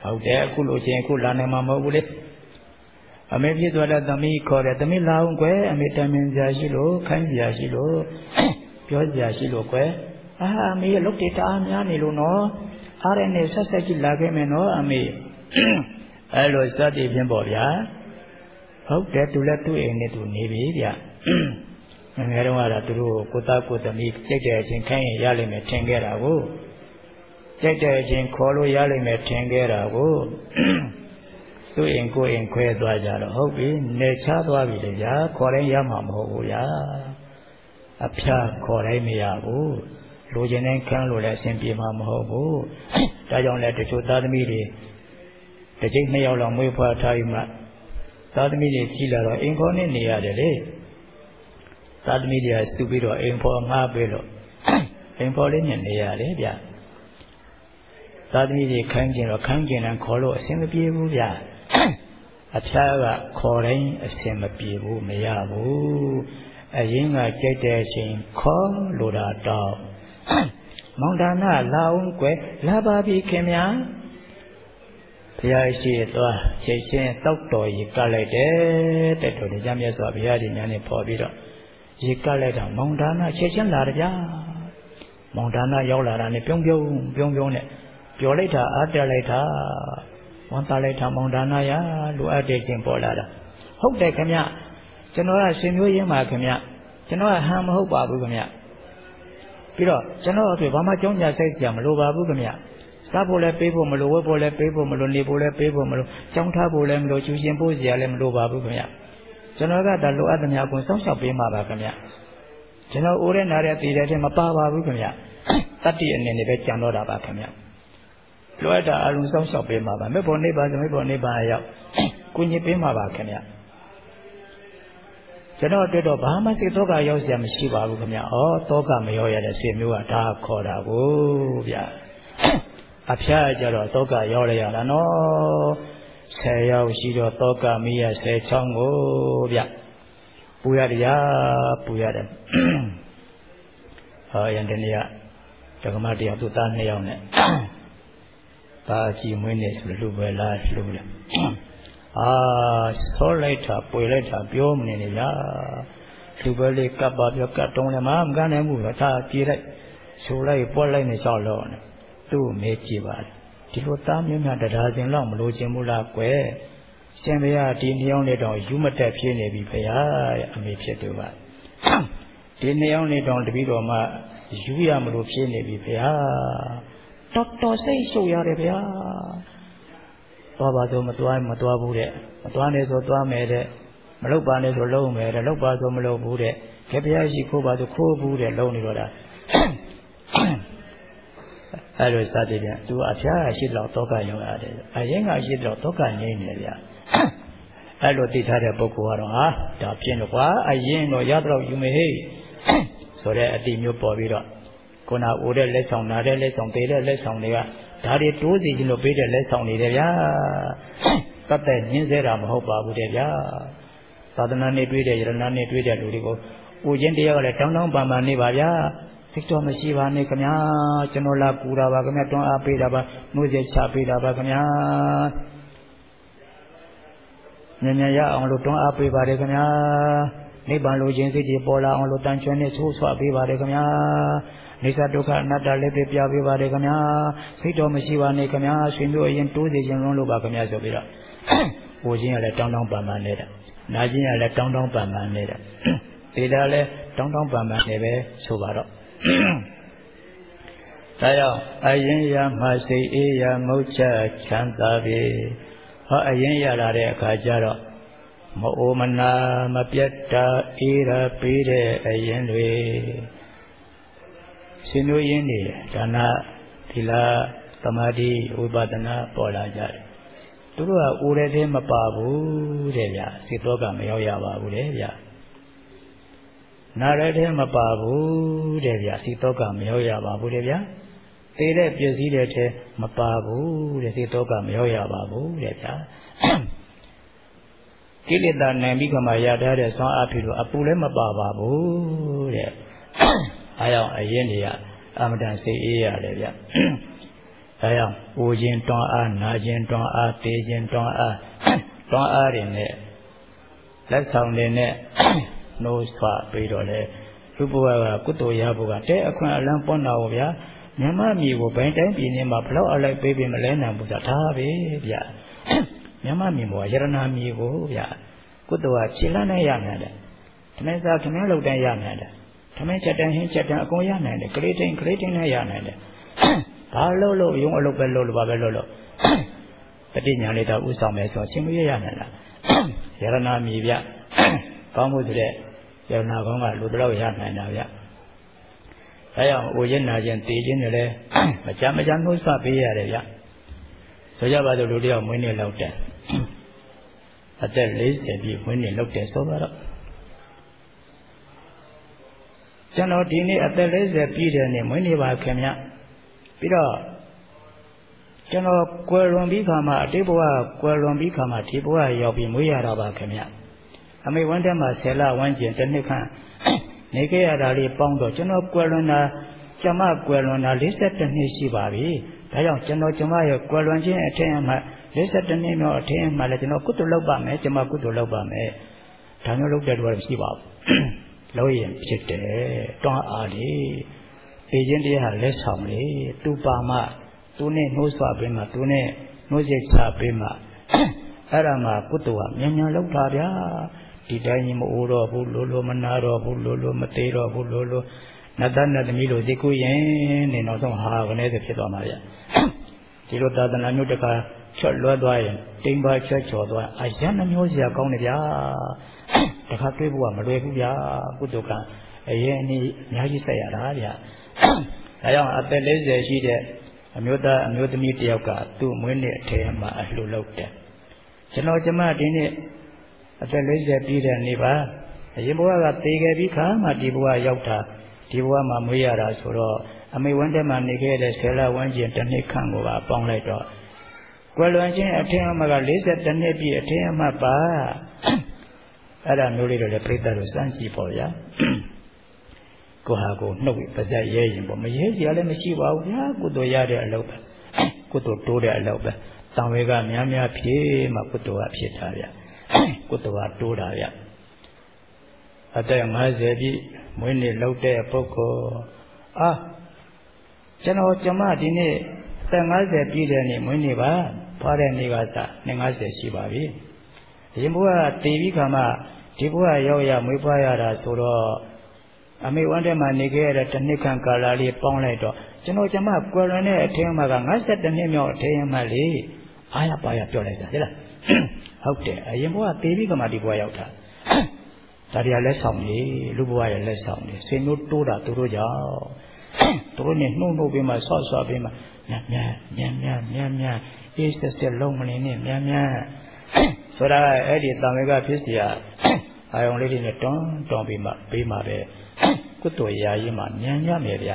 ဟုတ်တယ်အခုလိုချင်းအခုလာနိုင်မှာမဟုတ်ဘူးလေအမေဖြစ်သွားတဲ့သမီးခေါ်တယ်သမီးလာအောင်ကွယ်အမေတိုင်ပင်စရာရှိလို့ခိုင်းစရာရှိလို့ပြောစရာရှိလို့ကွယ်အမေရဲ့လုတ်တေတအားများနေလို့နော်အားရနဲ့ဆက်ဆက်ကြည့်လာခဲ့မယ်နော်အမေအဲ့လိုစသည်ဖြင့်ပေါ့ဗျာဟုတ်တယ်သူလည်းသူ့အိမ်နဲ့သူနေပြီဗျငယ်တုန်းကတော့သူတို့ကိုသားကိုသမီးကြိတ်တဲ့အချိန်ခိုင်းရင်ရလိမ့်မယ်ထင်ခဲ့တာကိုကြိတ်တဲ့အချိန်ခေါ်လို့ရလိမ့်မယ်ထင်ခဲ့တာကိုသူ့အိမ်ကိုအိမ်ခွဲသွားကြတော့ဟုတ်ပြီနေချသွားပြီလေဗျာခေါ်တိုင်းရမှာမဟုတ်ဘူးဗျာအဖျားခေါ်တိုင်းမရဘူးလိုချင်တိုင်းခန်းလို့လည်းအဆင်ပြေမှာမဟုတ်ဘူးဒါကြောင့်လည်းတချို့သားသမီးတွေတစ်ချိန်နှစ်ယောက်လောက်မွေးဖွားထားပြီးမှသားသမီးတွေကြီးလာတော့အိမ်ခေါ်နဲ့နေရတယ်လေသားသမီးတွေကစုပြီးတော့အိမ်ဖော်ငှားပြီးတော့အိမ်ဖော်လေးနဲ့နေရတယ်ဗျသားသမီးတွေခိုင်းကျင်တော့ခိုင်းကျင်တယ်ခေါ်လို့အဆင်မပြေဘူးဗျအဖျားကခေါ်တိုင်းအဆင်မပြေဘူးမရဘူးအရင်ကကြိတ်တဲ့အချိန်ခေါ်လို့တာတော့မောင်ဒါနလာအောင်ကွယ်လာပါပြီခင်ဗျာဘုရားရှိသွားချိန်ချင်းတောက်တော်ရေကလိုက်တယ်တဲ့တော်တရားမြတ်စွာဘုရားရှင်ညာနဲ့ပေါ်ပြီးတော့ရေကလိုက်တာမောင်ဒါနချိန်ချင်းလာကြမောင်ဒါနရောက်လာတာနဲ့ပြုံးနဲ့ပြောလိုက်တာအားတက်လိုက်တာဝန်တာလိုက်တာမောင်ဒါနရလိုအပ်တဲ့ချင်းပေါ်လာတာဟုတ်တယ်ခင်ဗျကျွန်တော်ကရှင်မျိုးရင်းပါခင်ဗျကျွန်တော်ကဟန်မဟုတ်ပါဘူးခင်ဗျပြီးတော့ကျွန်တော်အတွက်ဘာမှကြောင်းကြစိတ်ကြမလိုပါဘူးခင်ဗျစားဖို့လည်းပေးဖို့မလိုဝတ်ဖို့လည်းပေးဖို့မလိုနေဖို့လည်းပေးဖို့မလိုကြောင်းထားဖို့လည်းမလိုချူရှင်ဖို့စရာလည်းမလိုပါဘူးခင်ဗျကျွန်တော်ကဒါလိုအပ်သမျှကိုစောင့်ရှောက်ပေးမှာပါခင်ဗျကျွန်တော်အိုးရဲနာတဲ့ပြည်တဲ့ထဲမပါပါဘူးခင်ဗျတတ္တိအနေနဲ့ပဲကြံတော့တာပါခင်ဗျလိုအပ်တာအလုံးစောင့်ရှောက်ပေးမှာပါမေဖို့နိဗ္ဗာန်ဆိုမေဖို့နိဗ္ဗာန်ရောက်ကိုညစ်ပေးမှာပါခင်ဗျကျွန်တော်တွေ့တော့ဘာမှစိတ်သောကရောက်စရာမရှိပါဘူးခင်ဗျဩသောကမရောက်ရတဲ့ဆေမျိုးကဒါခေါ်တာကိုဗျအဖျားကြတော့သောကရောက်ရတာနော်10ရောက်ရှိတော့သောကမိရ10ချောင်းကိုဗျပူရတရားပူရတယ်ဟောရန်တနေ့ကဒကမတရားသူသား2ယောက်နဲ့ပါကြည်မွေးနေဆိုလူပဲလားလူလေဆောလိုက်တာပွေလိုက်တာပြောမနေနဲ့လားလူပဲလေးကပ်ပါပြောကတ်တုံးလည်းမကနိုင်ဘူးလားသာပြေးလိုက်ဆိုလိုက်ပွက်လိုက်နေလျှောက်လို့သူ့မေးကြည့်ပါဒီလိုသားမျိုးများတရားစင်လောက်မလို့ခြင်းဘူးလားကွယ်ရှင်ဘုရားဒီနှစ်ယောက်နဲ့တော့ယူမတက်ဖြစ်နေပြီဘုရားအမေဖြစ်သူပါဒီနှစ်ယောက်နဲ့တော့တပည့်တော်မှယူရမလို့ဖြစ်နေပြီဘုရားတော်စိတ်ရှုပ်ရတယ်ဗျာသွားပါဆိုမသွားဘူးတဲ့မသွားနေဆိုသွားမယ်တဲ့မလုပ်ပါနဲ့ဆိုလုပ်မယ်တဲ့လုပ်ပါဆိုမလုပ်ဘူးတဲ့ခေဘုရားရှိခိုးပါဆိုခိုးဘူးတဲ့လုံးနေတော့တာအဲ့လိုစသည်ဖြင့်သူအဖျားရှိတော့တောကရောက်ရတယ်အရင်ကရှိတော့တောကငြိမ့်နေဗျာအဲ့လိုသိထားတဲ့ပုဂ္ဂိုလ်ကတော့ဟာဒါပြင်းတော့ကွာအရင်တော့ရတော့ယူမေဟိဆိုတဲ့အတိမျိုးပေါ်ပြီးတော့ခုနအိုတဲ့လက်ဆောင်နာတဲ့လက်ဆောင်ပေးတဲ့လက်ဆောင်တွေကဒါတွေတိုးစီခြင်းလို့ပေးတဲ့လက်ဆောင်တွေတဲ့ဗျာတတ်တဲ့ညင်းစေတာမဟုတ်ပါဘူးတဲ့ဗျာသာသနာနဲ့တွေ့တဲ့ယရဏနဲ့တွေ့တဲ့လူတွေကိုဦးချင်းတရားကလည်းတောင်းတောင်းပန်ပန်နေပါဗျာစိတ်တော်မရှိပါနဲ့ခင်ဗျာကျွန်တော်လာကူတာပါခင်ဗျာတွန်းအားပေးတာပါနှုတ်ဆက်ချပေးတာပါခင်ဗျာညဉ့်ရအောင်လို့တွန်းအားပေးပါတယ်ခင်ဗျာနိဗ္ဗာန်လိုခြင်းစိတ်တွေပေါ်လာအောင်လို့တန်ချွန်းနဲ့ဆိုးဆွပေးပါတယ်ခင်ဗျာနေသဒုက္ခအနတ္တလည်းပြပေးပါတယ်ခင်ဗျာစိတ်တော်မရှိပါနဲ့ခင်ဗျာရှင်တို့အရင်တိုးစီခြင်းလုံးလို့ပါခင်ဗျာဆိုပြီးတော့ဟိုချင်းကလည်းတောင်းတောင်းပန်ပန်နေတာနာချင်းကလည်းတောင်းတောင်းပန်ပန်နေတာဒေတာလည်းတောင်းတောင်းပန်ပန်နေပဲဆိုပါတော့ဒါကြောင့်အရင်ရမှစိတ်အေးရမုတ်ချချမ်းသာပြီဟောအရင်ရလာတဲ့အခါကျတော့မအိုမနာမပြတ်တာအေးရပေးတဲ့အရင်တွေရှင်တို့ရင်းနေဒါနသီလသမာဓိဝိပဿနာပေါ်လာကြတယ်သူတို့ကအိုတဲ့ထဲမပါဘူးတဲ့ဗျာစိတ်တော့ကမရောက်ရပါဘူးတဲ့ဗျာနားတဲ့ထဲမပါဘူးတဲ့ဗျာစိတ်တော့ကမရောက်ရပါဘူးတဲ့ဗျာသေတဲ့ပစ္စည်းတဲ့ထဲမပါဘူးတဲ့စိတ်တော့ကမရောက်ရပါဘူးတဲ့ဗျာကိလေသာနိုင်ပြီးကမှရထားတဲ့ဆွမ်းအားဖြစ်လို့အပူလည်းမပါပါဘူးတဲ့အားကြောင့်အရင်တွေကအမတန်စိတ်အေးရတယ်ဗျဒါကြောင့်အိုခြင်းတွန်းအားနာခြင်းတွန်းအားသေခြင်းတွန်းအားတွေနဲ့လက်ဆောင်တွေနဲ့နှိုးဆွပြီးတော့လေလူဘဝကကုသိုလ်ရဖို့ကတဲ့အခွင့်အလမ်းပွန်းတော်ဗျာမြမမြေကိုဘိုင်းတိုင်းပြည်နေမှာဘလောက်အလိုက်ပေးပြီးမလဲနိုင်ဘူးဆိုတာဒါပဲဗျာမြမမြေဘောရတနာမြေကိုဗျာကုသိုလ်ကခြေလမ်းနဲ့ရနိုင်တယ်ထမင်းစားထမင်းလုပ်တိုင်းရနိုင်တယ်ထမင်းချက်တိုင်းဟင်းချက်တိုင်းအကုန်ရနိုင်တယ်ကလေးတိုင်းနဲ့ရနိုင်တယ်ဘာလို့ရုံအလုပ်ပဲလုပ်လို့ဘာပဲလုပ်လို့တတိညာလေးတော့ဥဆောင်မယ်ဆိုရှင်မရနိုင်လားရတနာမြေဗျကောင်းမှုဆိုတဲ့ရတနာကောင်းကလူတော်ရနိုင်တာဗျဒါကြောင့်အိုရနာခြင်းတည်ခြင်းတွေလည်းမကြမ်းနှိုးဆွပေးရတယ်ဗျဆိုကြပါစို့လူတယောက်မွေးနေ့လောက်တယ်အသက်40ပြည့်မွေးနေ့လောက်တယ်ဆိုတော့ကျွန်တော်ဒီနေ့အသက်40ပြည့်တဲ့နေ့မွေးနေ့ပါခင်ဗျပြီးတော့ကျွန်တော်ကွယ်လွန်ပြီးခါမှအတိတ်ဘဝကွယ်လွန်ပြီးခါမှဒီဘဝရောက်ပြီးမွေးရတာပါခင်ဗျအမေဝမ်းတက်မှာ10လဝန်းကျင်တစ်နှစ်ခန့်နေခဲ့ရတာလေးပေါင်းတော့ကျွန်တော်ကွယ်လွန်တာကျမကွယ်လွန်တာ42နှစ်ရှိပါပြီဒါကြောင့်ကျွန်တော်ကျမရဲ့ကွယ်လွန်ခြင်းအထင်အမှတ်42နှစ်မြောက်အထင်အမှတ်လည်းကျွန်တော်ကုသိုလ်လုပ်ပါမယ်ကျမကုသိုလ်လုပ်ပါမယ်ဒါမျိုးလုပ်တဲ့လူတွေရှိပါဘူးလို့ရင်ဖြစ်တယ်တွန်းအားလေပေခြင်းတရားဟာလက်ဆောင်လေသူပါမှသူနဲ့နှိုးဆွပေးမှသူနဲ့နှိုးဆက်ချပေးမှအဲ့ဒါမှကုသိုလ်ကမြန်မြန်လုပ်တာဗျာဒီတိုင်းကြီးမအိုးတော့ဘူးလိုမနာတော့ဘူးလိုမသေးတော့ဘူးလိုနတ်သားနတ်သမီးလိုသိကူရင်နေနောက်ဆုံးဟာကနေဆိုဖြစ်သွားမှာဗျဒီလိုသာသနာမျိုးတစ်ခါချွတ်လွှဲသွားရင်တိမ်ပါချွတ်ချော်သွားအရန်နှမျိုးစရာကောင်းတယ်ဗျာတခါတွေးဖို့ကမလွယ်ဘူးဗျာကုသိုလ်ကအရင်အနည်းအများကြီးဆက်ရတာဗျာဒါကြောင့်အသက်40ရှိတဲ့အမျိုးသားအမျိုးသမီးတယောက်ကသူ့မွေးနေ့အထက်မှာအလှူလုပ်တယ်ကျွန်တော်ကျမဒီနေ့အသက်40ပြည့်တဲ့နေ့ပါအရင်ဘဝကသေခဲ့ပြီးခါမှဒီဘဝရောက်တာဒီဘဝမှာမွေးရတာဆိုတော့အမေဝမ်းတက်မှာနေခဲ့တဲ့10လဝန်းကျင်တစ်နှစ်ခန့်ကိုပါပေါင်းလိုက်တော့ကွယ်လွန်ခြင်းအထင်အမှတ်က42နှစ်ပြည့်အထင်အမှတ်ပါအဲ့ဒါမျိုးလေးတွေလည်းပြိတ္တတို့စမ်းကြည့်ပေါ့ဗျာကိုဟာကိုနှုတ်ပြီးပါဇက်ရဲရင်ပေါ့မရဲစီရလည်းမရှိပါဘူးဗျာကုသိုလ်ရတဲ့အလုပ်ပဲကုသိုလ်တိုးတဲ့အလုပ်ပဲတံဝေကများဖြည့်မှကုသိုလ်ကဖြစ်တာဗျကုသိုလ်ကတိုးတာဗျအသက်50ပြည့်မွေးနေ့လောက်တဲ့ပုဂ္ဂိုလ်ကျွန်တော်ကျမဒီနေ့အသက်50ပြည့်တဲ့နေ့မွေးနေ့ပါဖွားတဲ့နေ့ကစ50ရှိပါပြီဒီဘုရားတည်ပြီးခါမှဒီဘုရားရောက်ရမွေးဖွားရတာဆိုတော့အမေဝမ်းထဲမှာနေခဲ့ရတဲ့တစ်နှစ်ခန့်ကာလလေးပေါင်းလိုက်တော့ကျွန်တော်ကျမကွယ်လွန်တဲ့အထင်မှက52နှစ်မြောက်အထင်မှလေးအားရပါရပြောလိုက်စားဟဲ့လားဟုတ်တယ်အရင်ဘဝသေပြီးကမှဒီဘဝရောက်တာဒါတရားလက်ဆောင်လေလူဘဝရဲ့လက်ဆောင်လေဆွေမျိုးတိုးတာသူတို့ကြောင့်သူတို့နဲ့နှုတ်ပြီးမှဆော့ပြီးမှမြန်အေးဆက်လုံးမနေနဲ့မြန်ဆိုတာအဲ့ဒီတံဝေကဖြစ်เสียအာယုံလေးတွေနဲ့တွန်းပြီးမှပေးမှပဲကုသိုလ်ရာကြီးမှမြန်ရမယ်ဗျ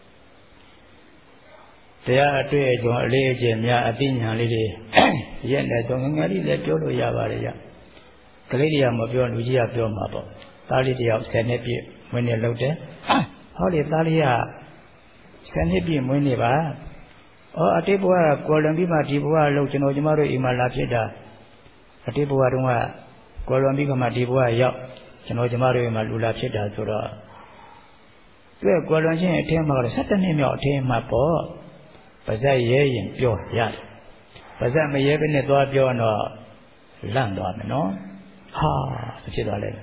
တရားအတွေ့အကြုံအလေးအကျင့်များအသိဉာဏ်လေးတွေရက်နဲ့ဆိုငငယ်လေးလည်းပြောလို့ရပါတယ်ဗျကလေးတွေကမပြောလူကြီးကပြောမှာပေါ့သားလေးတယောက်10နှစ်ပြည့်မွေးနေ့လုပ်တယ်ဟောလေသားလေးက10နှစ်ပြည့်မွေးနေ့ပါအတိတ်ဘဝကကွယ်လွန်ပြီးမှဒီဘဝလို့ကျွန်တော်ကျမတို့အိမ်မှာလာဖြစ်တာအတိတ်ဘဝတုန်းကကွယ်လွန်ပြီးမှဒီဘဝရောက်ကျွန်တော်ကျမတို့အိမ်မှာလူလာဖြစ်တာဆိုတော့သူ့ကွယ်လွန်ခြင်းအထင်းမှာတော့17နှစ်မြောက်အထင်းမှာပေါ့ပါဇက်ရဲရင်ပြောရတယ်ပါဇက်မရဲဘဲနဲ့သွားပြောတော့လန့်သွားမယ်နော်ဟာဖြစ်သွားလဲ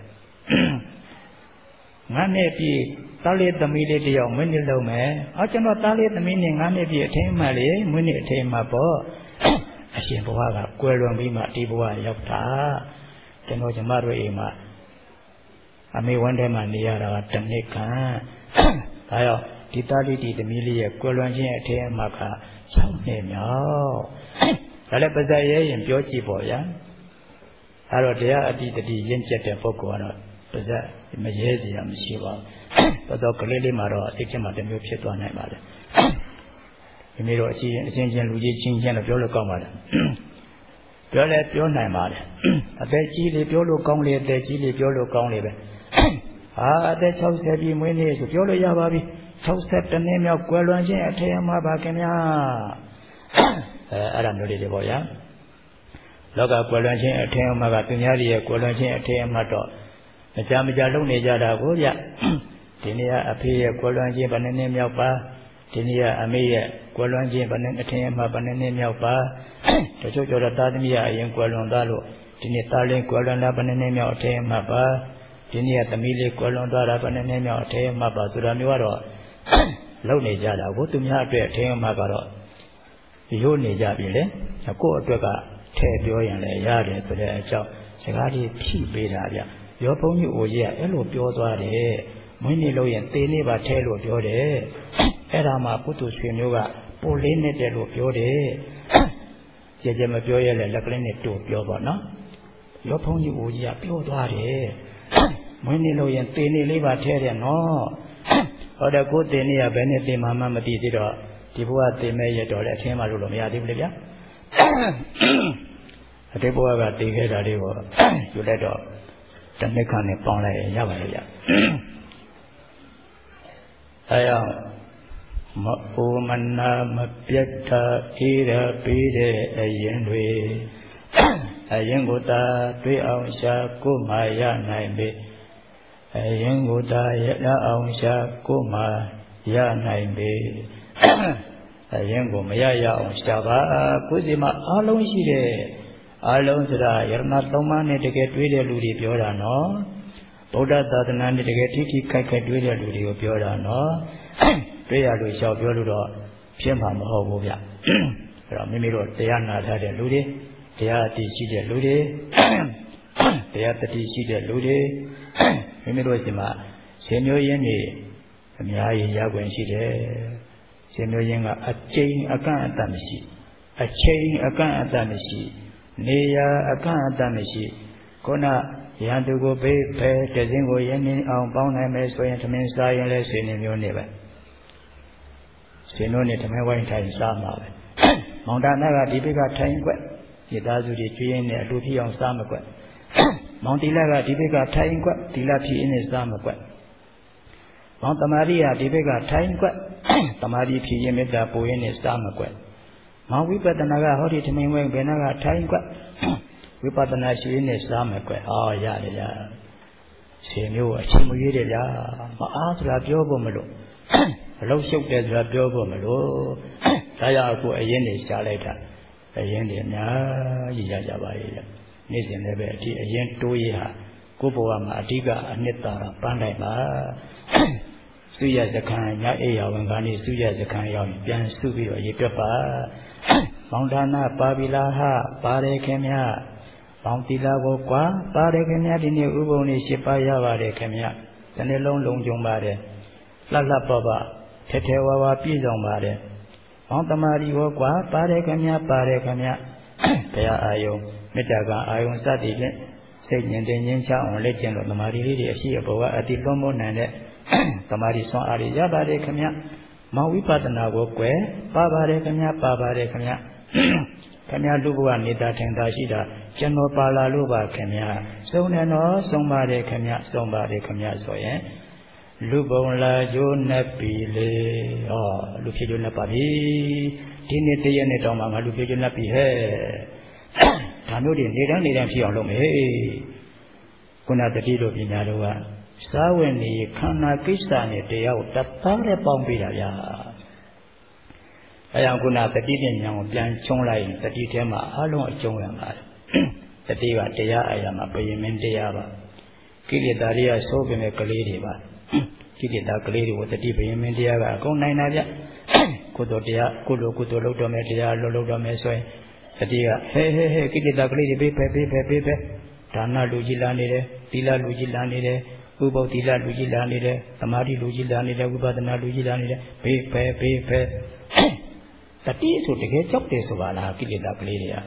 ငါနဲ့ပြီသားလေးသမီးလေးတယောက်မွေးနေ့လုံးမယ်ကျွန်တော်သားလေးသမီးနဲ့ငါနဲ့ပြီအထင်းမှလေမွေးနေ့အထင်းမှပေါ့အရှင်ဘဝကကွယ်လွန်ပြီးမှဒီဘဝရောက်တာကျွန်တော်ကျမတို့အိမ်မှာအမေဝမ်းထဲမှာနေရတာကတစ်နှစ်ခန့်ဒါကြောင့်ဒီသားလေးဒီသမီးလေးရဲ့ကွယ်လွန်ခြင်းအထင်းမှက6နှစ်မြောက်ဒါလည်းပါဇက်ရဲရင်ပြောကြည့်ပေါ့ဗျာအဲ့တော့တရားအတိတတိရင့်ကျက်တဲ့ပုဂ္ဂိုလ်ကတော့ပါဇက်မရဲစရာမရှိပါဘူးတော်ကလေးလေးမှာတော့စိတ်ချင်းမှာတစ်မျိုးဖြစ်သွားနိုင်ပါတယ်ဒီမျိုးတော့အချင်းလူကြီးချင်းတော့ပြောလို့ကောင်းပါတယ်ပြောနိုင်ပါတယ်အသက်ကြီးလေးပြောလို့ကောင်းလေအသက်ကြီးလေးပြောလို့ကောင်းလေပဲအသက်60ပြည့်မွေးနေ့ဆိုပြောလို့ရပါပြီ62နှစ်မြောက်ကွယ်လွန်ခြင်းအထက်မှာပါခင်ဗျာအဲ့ဒါမျိုးတွေပေါ့ဗျာလောကကွယ်လွန်ခြင်းအထင်အမှတ်ကသူများတွေရဲ့ကွယ်လွန်ခြင်းအထင်အမှတ်တော့မကြမကြလုပ်နေကြတာကိုဗျဒီနေ့ကအဖေရဲ့ကွယ်လွန်ခြင်းဘယ်နှစ်မြောက်ပါဒီနေ့ကအမေရဲ့ကွယ်လွန်ခြင်းဘယ်နှစ်အထင်အမှတ်ဘယ်နှစ်မြောက်ပါတချို့ကြောတော့သားသမီးကအရင်ကွယ်လွန်သားလို့ဒီနေ့သားလေးကွယ်လွန်တာဘယ်နှစ်မြောက်အထင်အမှတ်ပါဒီနေ့ကသမီးလေးကွယ်လွန်သွားတာဘယ်နှစ်မြောက်အထင်အမှတ်ပါဆိုတာမျိုးကတော့လုပ်နေကြတာကိုသူများအတွက်အထင်အမှတ်ကတော့ရိုးနေကြပြီလေကိုယ့်အတွက်ကထဲပြောရင်လည်းရတယ်ဆိုတဲ့အကြောင်းစကားလေးဖြည့်ပေးတာဗျရောဘုန်းကြီးအိုကြီးကအဲ့လိုပြောသွားတယ်မွေးနေ့လို့ရင်သေနေ့ပါထဲလို့ပြောတယ်အဲ့ဒါမှပုထုရွှေမျိုးကပိုလေးနဲ့တဲ့လို့ပြောတယ်ကြကြမပြောရလဲလက်ကလေးနဲ့တို့ပြောပါနော်ရောဘုန်းကြီးအိုကြီးကပြောသွားတယ်မွေးနေ့လို့ရင်သေနေ့လေးပါထဲတယ်နော်ဟောတဲ့ကိုသေနေ့ကဘယ်နဲ့သေမှမသိသေးတော့ဒီဘုရားသေမဲ့ရတော့လည်းအချင်းမှလို့မရသေးဘူးလေဗျာအတိတ်ဘဝကတည်ခဲ့တာလေးကိုယူလိုက်တော့တနစ်ခါနဲ့ပေါင်းလိုက်ရပါလေဗျအဲအောင်မအိုမနာမပြတ်တာအေးရပေးတဲ့အရင်တွေအရင်ကိုသာတွေ့အောင်ရှာကိုမှရနိုင်ပေအရင်ကိုသာရအောင်ရှာကိုမှရနိုင်ပေအရင်ကိုမရရအောင်ရှာပါကိုယ်စီမှာအားလုံးရှိတယ်အားလုံးဆိုတာယရဏသုံးပါးနဲ့တကယ်တွေ့တဲ့လူတွေပြောတာနော်ဗုဒ္ဓသာသနာနဲ့တကယ်ထိထိခိုက်ခိုက်တွေ့တဲ့လူတွေကိုပြောတာနော်တွေ့ရလို့ရှောက်ပြောလို့တော့ဖြစ်မှာမဟုတ်ဘူးဗျအဲ့တော့မိမိတို့တရားနာထားတဲ့လူတွေတရားအတိရှိတဲ့လူတွေတရားတတိရှိတဲ့လူတွေမိမိတို့စီမှာရှင်မျိုးရင်းတွေအများကြီးရခွင့်ရှိတယ်ရှင်မျိုးရင်းကအကျဉ်းအကန့်အသတ်မရှိအချိန်အကန့်အသတ်မရှိနေရာအကန့်အသတ်မရှိခုနရန်သူကိုဘေးဖယ်တစင်းကိုရင်းနှီးအောင်ပေါင်းနိုင်မယ်ဆိုရင်သမင်းစားရင်လည်းဆွေနေမျိုးနေပဲဆွေမျိုးနေသမင်းဝိုင်းထိုင်စားမှာပဲမောင်တနာကဒီဘက်ကထိုင်ကွက်ဒီသားစုတွေကျွေးရင်းနဲ့အတူဖြစ်အောင်စားမကွက်မောင်တီလကဒီဘက်ကထိုင်ကွက်တီလဖြစ်ရင်းနဲ့စားမကွက်မောင်တမာရီကဒီဘက်ကထိုင်ကွက်တမာရီဖြစ်ရင်းမေတ္တာပို့ရင်းနဲ့စားမကွက်မောင်ဝိပဿနာကဟောဒီသမင်းဝိုင်းဘယ်နာကထိုင်ကွက်ဝိပဿနာရှိရင်းနဲ့စားမကွက်ရတယ်ဗျာရှင်မျိုးအချိန်မရွေးတယ်ဗျာမအားဆိုတာပြောဖို့မလို့အလုံးရှုပ်တယ်ဆိုတာပြောဖို့မလို့ဒါရအခုအရင်နေရှားလိုက်တာအရင်တွေအများကြီးရကြပါရဲ့ဗျနေ့စဉ်လည်းပဲအဒီအရင်တိုးရဟာကိုယ်ဘဝမှာအဓိကအနှစ်သာရပန်းလိုက်ပါစုရစခန်းညအေးရဝန်ကနေစုရစခန်းရောက်ရင်ပြန်စုပြီးတော့ရေတွက်ပါမောင်ဒါနာပါပြီလားဟာပါတယ်ခင်ဗျာမောင်တီလာကိုကွာပါတယ်ခင်ဗျာဒီနေ့ဥပုံလေး၈ပါးရပါတယ်ခင်ဗျာဒီနေ့လုံးလုံးကြုံပါတယ်လှလှပပထဲထဲဝါဝါပြည့်စုံပါတယ်မောင်တမာရီကိုကွာပါတယ်ခင်ဗျာပါတယ်ခင်ဗျာဘုရားအာယုံမေတ္တာကအာယုံစသည်ဖြင့်စိတ်ညင်တင်ငင်းချအောင်လက်ကျင့်လို့တမာရီလေးတွေအရှိအပေါ်ကအတိလွန်မနိုင်တဲ့တမာရီဆွမ်းအားရပါတယ်ခင်ဗျာမောင်ဝိပဿနာကိုကွယ်ပါပါတယ်ခင်ဗျာပါပါတယ်ခင်ဗျာခင်ဗျာလူဘဝနေတာထင်သာရှိတာကျွန်တော်ပါလာလို့ပါခင်ဗျာစုံတယ်နော်စုံပါတယ်ခင်ဗျာစုံပါတယ်ခင်ဗျာဆိုရင်လူပုံလာကျိုးနှက်ပြီလေလူဖြစ်ကျိုးနှက်ပါပြီဒီနေ့တရက်နဲ့တောင်းမှငါလူဖြစ်ကျိုးနှက်ပြီဟဲ့ဒါမျိုးတွေနေတိုင်းဖြစ်အောင်လုပ်မယ်ခုနတတိတို့ပညာတို့ကစာဝင်နေခန္ဓာကိစ္စနဲ့တရားကိုတသားနဲ့ပေါင်းပေးတာဗျာအဲကြောင့်ခုနတတိပညာကိုပြန်ချုံလိုက်ရင်တတိထဲမှာအလုံးအကျုံးရမှာတတိကတရားအရာမှာဘယင်မင်းတရားပါကိလေသာတွေကသိုးပင်မဲ့ကလေးတွေပါကိလေသာကလေးတွေကိုတတိဘယင်မင်းတရားကအကုန်နိုင်တာဗျကုသိုလ်တရားကုသိုလ်လုပ်တော်မယ်တရားလုပ်တော်မယ်ဆိုရင်တတိကဟဲကိလေသာကလေးတွေပေးဖယ်ဒါနလူကြီးလာနေတယ်သီလလူကြီးလာနေတယ်ဥပုသ်သီလလူကြီးလာနေတယ်သမာဓိလူကြီးလာနေတယ်ဝိပဿနာလူကြီးလာနေတယ်ပေးဖယ်တတိဆိုတကယ်ကြောက်တယ်ဆိုပါလားကိလေသာကလေးတွေက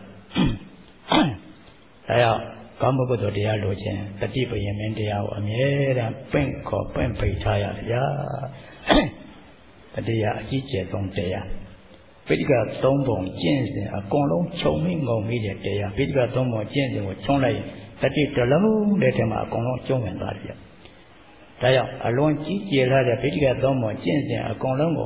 ဒါကြောင့်ကောင်းမှုကုသိုလ်တရားလိုခြင်းတတိပယင်မင်းတရားကိုအမြဲတမ်းပင့်ခေါ်ပင့်ပိတ်ထားရတယ်ဗျာတတိယအကြီးကျယ်ဆုံးတရားပိဋကသုံးပုံကျင့်စဉ်အကုန်လုံးခြုံမိငုံမိတဲ့တရားပိဋကသုံးပုံကျင့်စဉ်ကိုချုံးလိုက်တတိတလုံးတဲ့ထဲမှာအကုန်လုံးကျုံးဝင်သွားတယ်ဗျဒါကြောင့်အလွန်ကြီးကျယ်လာတဲ့ပိဋကသုံးပုံကျင့်စဉ်အကုန်လုံးကို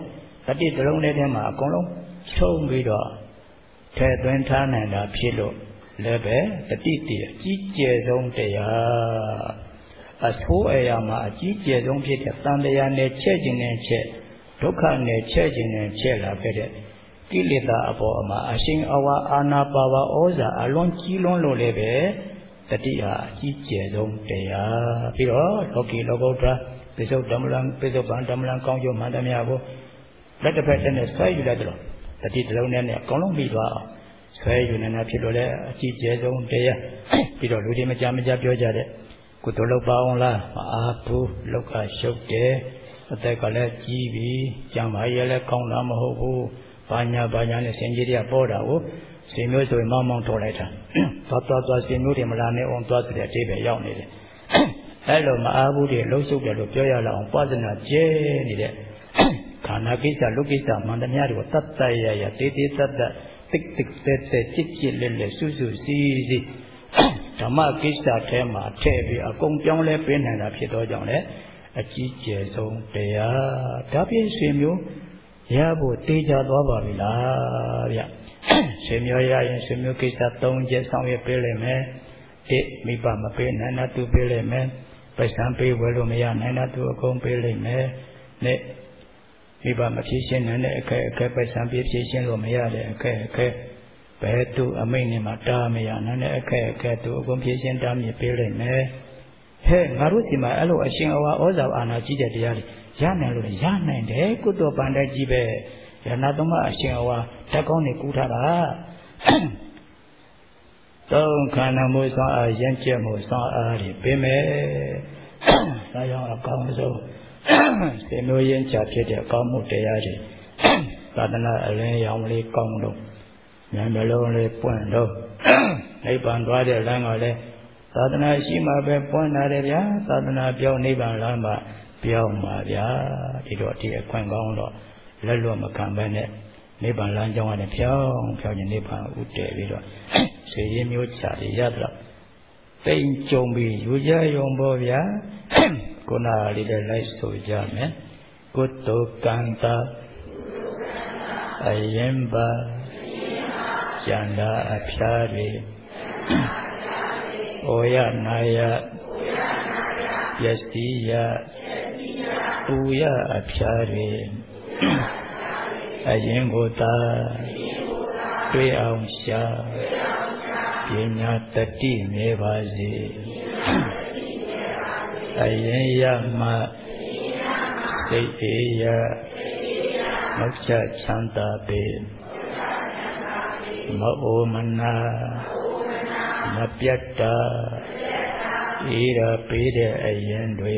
တတိတလုံးလေးထဲမှာအကုန်လုံးခြုံပြီးတော့ထဲသွင်းထားနိုင်တာဖြစ်လို့လည်းပဲတတိတည်းအကြီးကျယ်ဆုံးတရားအဆိုးအရာမှာအကြီးကျယ်ဆုံးဖြစ်တဲ့တန်တရားနဲ့ချဲ့ခြင်းနဲ့ချဲ့ဒုက္ခနဲ့ချဲ့ခြင်းနဲ့ချဲ့လာခဲ့တဲ့ကိလေသာအပေါ်မှာအရှင်အဝါအာနာပါဝါဩဇာအလွန်ကြီးလွန်းလို့လည်းပဲတတိဟာအကြီးကျယ်ဆုံးတရားပြီးတော့လောကီလောကုတ္တရာပိစုတ်ဓမ္မလံပိစုတ်ဗံဓမ္မလံကောင်းကျိုးမှန်သမျှကိုလက်တစ်ဖက်တစ်နဲ့ဆွဲယူလိုက်တယ်လို့တတိတစ်လုံးနဲ့အကုန်လုံးပြီးသွားအောင်ဆွဲယူနေတာဖြစ်လို့လည်းအကြီးကျယ်ဆုံးတရားပြီးတော့လူတွေမကြပြောကြတဲ့ကုသိုလ်လုပ်ပါအောင်လားမအားဘူးလောကရှုပ်တယ်အသက်ကလည်းကြီးပြီကျမ်းမာရေးလည်းကောင်းတာမဟုတ်ဘူးဘာညာနဲ့စင်ကြီးတွေကပေါ်တာကိုစင်မျိုးဆိုရင်မောင်းထုတ်လိုက်တာသွားစင်မျိုးတွေမလာနဲ့အောင်သွားဆိုတဲ့အတိပဲရောက်နေတယ်အဲ့လိုမအားဘူးတွေလှုပ်ရှုပ်တယ်လို့ပြောရလောက်အောင်ပွားစနာကျဲနေတဲ့ခန္ဓာကိစ္စလူကိစ္စမှန်သမျှတွေကိုတတ်တတ်ရရတေးတတ်တိတ်ကြစ်လက်စုစီဓမ္မကိစ္စထဲမှာထည့်ပြီးအကုန်ပြောင်းလဲပေးနိုင်တာဖြစ်သောကြောင့်လည်းအကြီးကျယ်ဆုံးတရားဒါပြည့်ဆွေမျိုးရဖို့တေးကြသွားပါပြီလားဗျဆွေမျိုးရရင်ဆွေမျိုးကိစ္စ၃ချက်ဆောင်ရွက်ပေးလိုက်မယ်တစ်မိဘမပေးနိုင်တာသူပေးလိုက်မယ်ပိုက်ဆံပေးဝယ်လို့မရနိုင်တာသူအကုန်ပေးလိုက်မယ်နဲ့မိဘမဖြည့်ရှင်းနိုင်တဲ့အခက်ပိုက်ဆံပေးဖြည့်ရှင်းလို့မရတဲ့အခက်ဘယ်သူအမိန့်နဲ့မှတားမရနိုင်တဲ့အခက်သူအကုန်ဖြည့်ရှင်းတားမြစ်ပေးလိုက်မယ်ဟဲ့ငါတို့စီမှာအဲ့လိုအရှင်အဝါဩဇာအာဏာကြီးတဲ့တရားတွေရနိုင်လို့ရနိုင်တယ်ကုသိုလ်ပန်တဲ့ကြီးပဲရဏသုံးပါးအရှင်အဝါဓာတ်ကောင်းနေကူထားတာသုံးခန္ဓာမှုစွမ်းအားရင့်ကျက်မှုစွမ်းအားတွေပြင်မယ်ဒါကြောင့်အကောင်းဆုံးစေမျိုးရင်းချဖြစ်တဲ့အကောင်းမှုတရားတွေသာသနာအလင်းရောင်လေးကောင်းလို့ဉာဏ်မျိုးလုံးလေးပွင့်လို့နိဗ္ဗာန်သွားတဲ့လမ်းကလည်းသာသနာရှိမှပဲပွင့်လာတယ်ဗျာသာသနာပြောင်းနိဗ္ဗာန်လမ်းမှာပြောင်းပါဗျာဒီတော့ဒီအခွင့်ကောင်းတော့လက်လွတ်မခံပဲနဲ့နိဗ္ဗာန်လမ်းကြောင်းကနေဖြောင်းရင်နိဗ္ဗာန်ဥတည်ပြီးတော့ဆွေရင်းမျိုးချရရတော့တိမ်ကြုံပြီးယူကြရုံပေါ့ဗျာခုနလေးလည်းလိုက်ဆိုကြမယ်ကုသိုလ်ကံတာအယင်ပါကျန်တာအဖျားတွေဩရနာယပျက်စီးရပူရအဖျားတွေအရင်ကိုသာတွေ့အောင်ရှာပညာတတိမြဲပါစေအရင်ရမှစိတ်အေးရမောက္ခချမ်းသာပေမအိုမနာမပြတ်တာဤရပေးတဲ့အရင်တွေ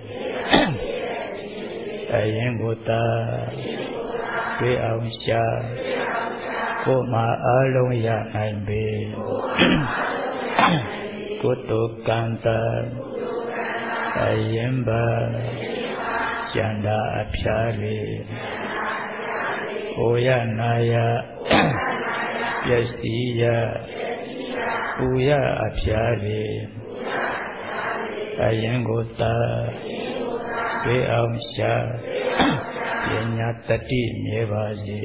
အရင်ကိုသာတွေ့အောင်ရှာကိုယ်မှာအလုံးရနိုင်ပေကုသိုလ်ကံတာအရင်ပါကျန်တာအဖျားတွေဩရနာယပျက်စီးရပူရအဖျားတွေအရင်ကိုသာတွေ့အောင်ရှာပညာတတိမြဲပါစေ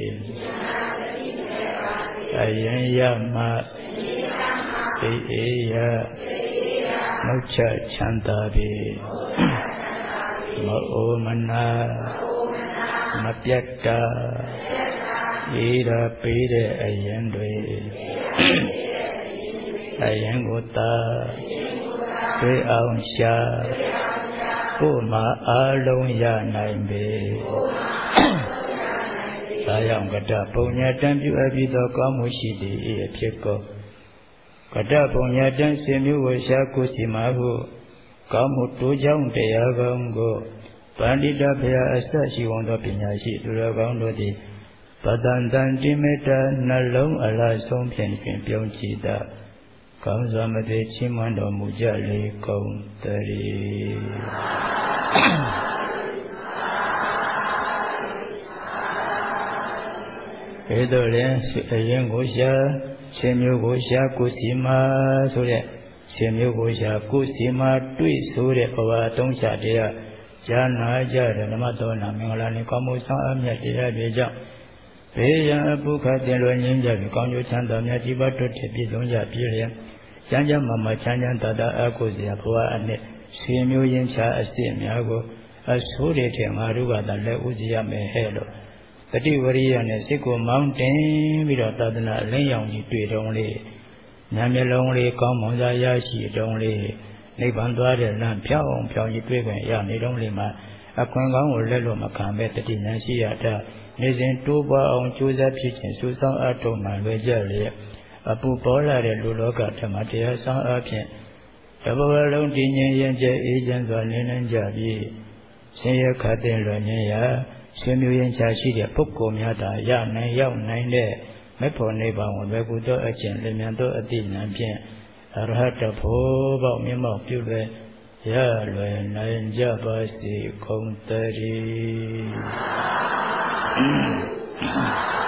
အရင်ရမှသိအေးရနှုတ်ချချမ်းသာပေမအိုမနာမပြတ်တာဤရပေးတဲ့အရင်တွေအရင်ကိုသာတွေ့အောင်ရှာကိုယ်မှာအလုံးရနိုင်ပေဒါကြောင့်ကတ္တပုံညာတံပြုအပ်ပြီးသောကောင်းမှုရှိသည်အဖြစ်ကိုကတ္တပုံညာတံစေမျိုးကိုရှာကိုစီမှာဟုကောင်းမှုတိုးကြောင်းတရားကောင်းကိုပန္တိတဘုရားအစရှိဝန်သောပညာရှိသူတော်ကောင်းတို့သည်ပတန်တန်တိမေတ္တာနှလုံးအလားဆုံးဖြင့်ပြုံးကြည်သာကောင်းစွာမသိချီးမွမ်းတော်မူကြလေကုန်တည်းဧတို့လည်းအရင်ကိုရှာရှင်မျိုးကိုရှာကိုစီမာဆိုတဲ့ရှင်မျိုးကိုရှာကိုစီမာတွေ့ဆိုတဲ့ဘဝတုံးချတရားရကြာနာကြတဲ့ဓမ္မတော်နာမင်္ဂလာနှင့်ကောင်းမှုဆောင်အပ်မြတ်တရားတွေကြောင့်ဘေးရန်အပုခတ်တင်လွင်ငြိမ်းကြပြီးကောင်းကျိုးချမ်းသာမြတ်ကြီးပွားထွတ်ထပြည့်စုံကြပြည့်လျက်ကျမ်းကျမ်းမာချမ်းချမ်းသာသာအကုစရာဘဝအနှစ်ဆွေမျိုးရင်းချအစ်စ်များကိုအဆိုးတွေထင်ငါတို့ကသာလက်ဦးစီရမယ်ဟဲ့လို့တတိဝရိယနဲ့စိတ်ကိုမောင်းတင်ပြီးတော့သာသနာအလင်းရောင်ကြီးတွေ့တုံးလေးနာမျက်လုံးလေးကောင်းမွန်စွာရရှိတုံးလေးနိဗ္ဗာန်သွားတဲ့လမ်းဖြောင်းကြီးတွေ့ခွင့်ရနေတုံးလေးမှာအခွင့်ကောင်းကိုလက်လို့မခံပဲတတိဉာဏ်ရှိရတာနေစဉ်တိုးပွားအောင်ကြိုးစားဖြစ်ခြင်းစူးစောင်းအထောက်မှလွယ်ကြလျက်အပူပေါ်လာတဲ့လူလောကဓမ္မတရားဆောင်အဖြစ်တဘဝလုံးတည်ငြိမ်ရင်ကျအေးချမ်းစွာနေနိုင်ကြပြီးဆင်းရဲခတ်တဲ့လွယ်ခြင်းရာဆွေမျိုးရင်းချရှိတဲ့ပုဂ္ဂိုလ်များသာရနိုင်ရောက်နိုင်တဲ့မေဖို့နိဗ္ဗာန်ကိုလွယ်ကူသောအကျင့်လျင်မြန်သောအတိဉာဏ်ဖြင့်အရဟတဖို့ပေါက်မြတ်မောက်ပြုလွယ်ရလွယ်နိုင်ကြပါစေကုန်သတည်း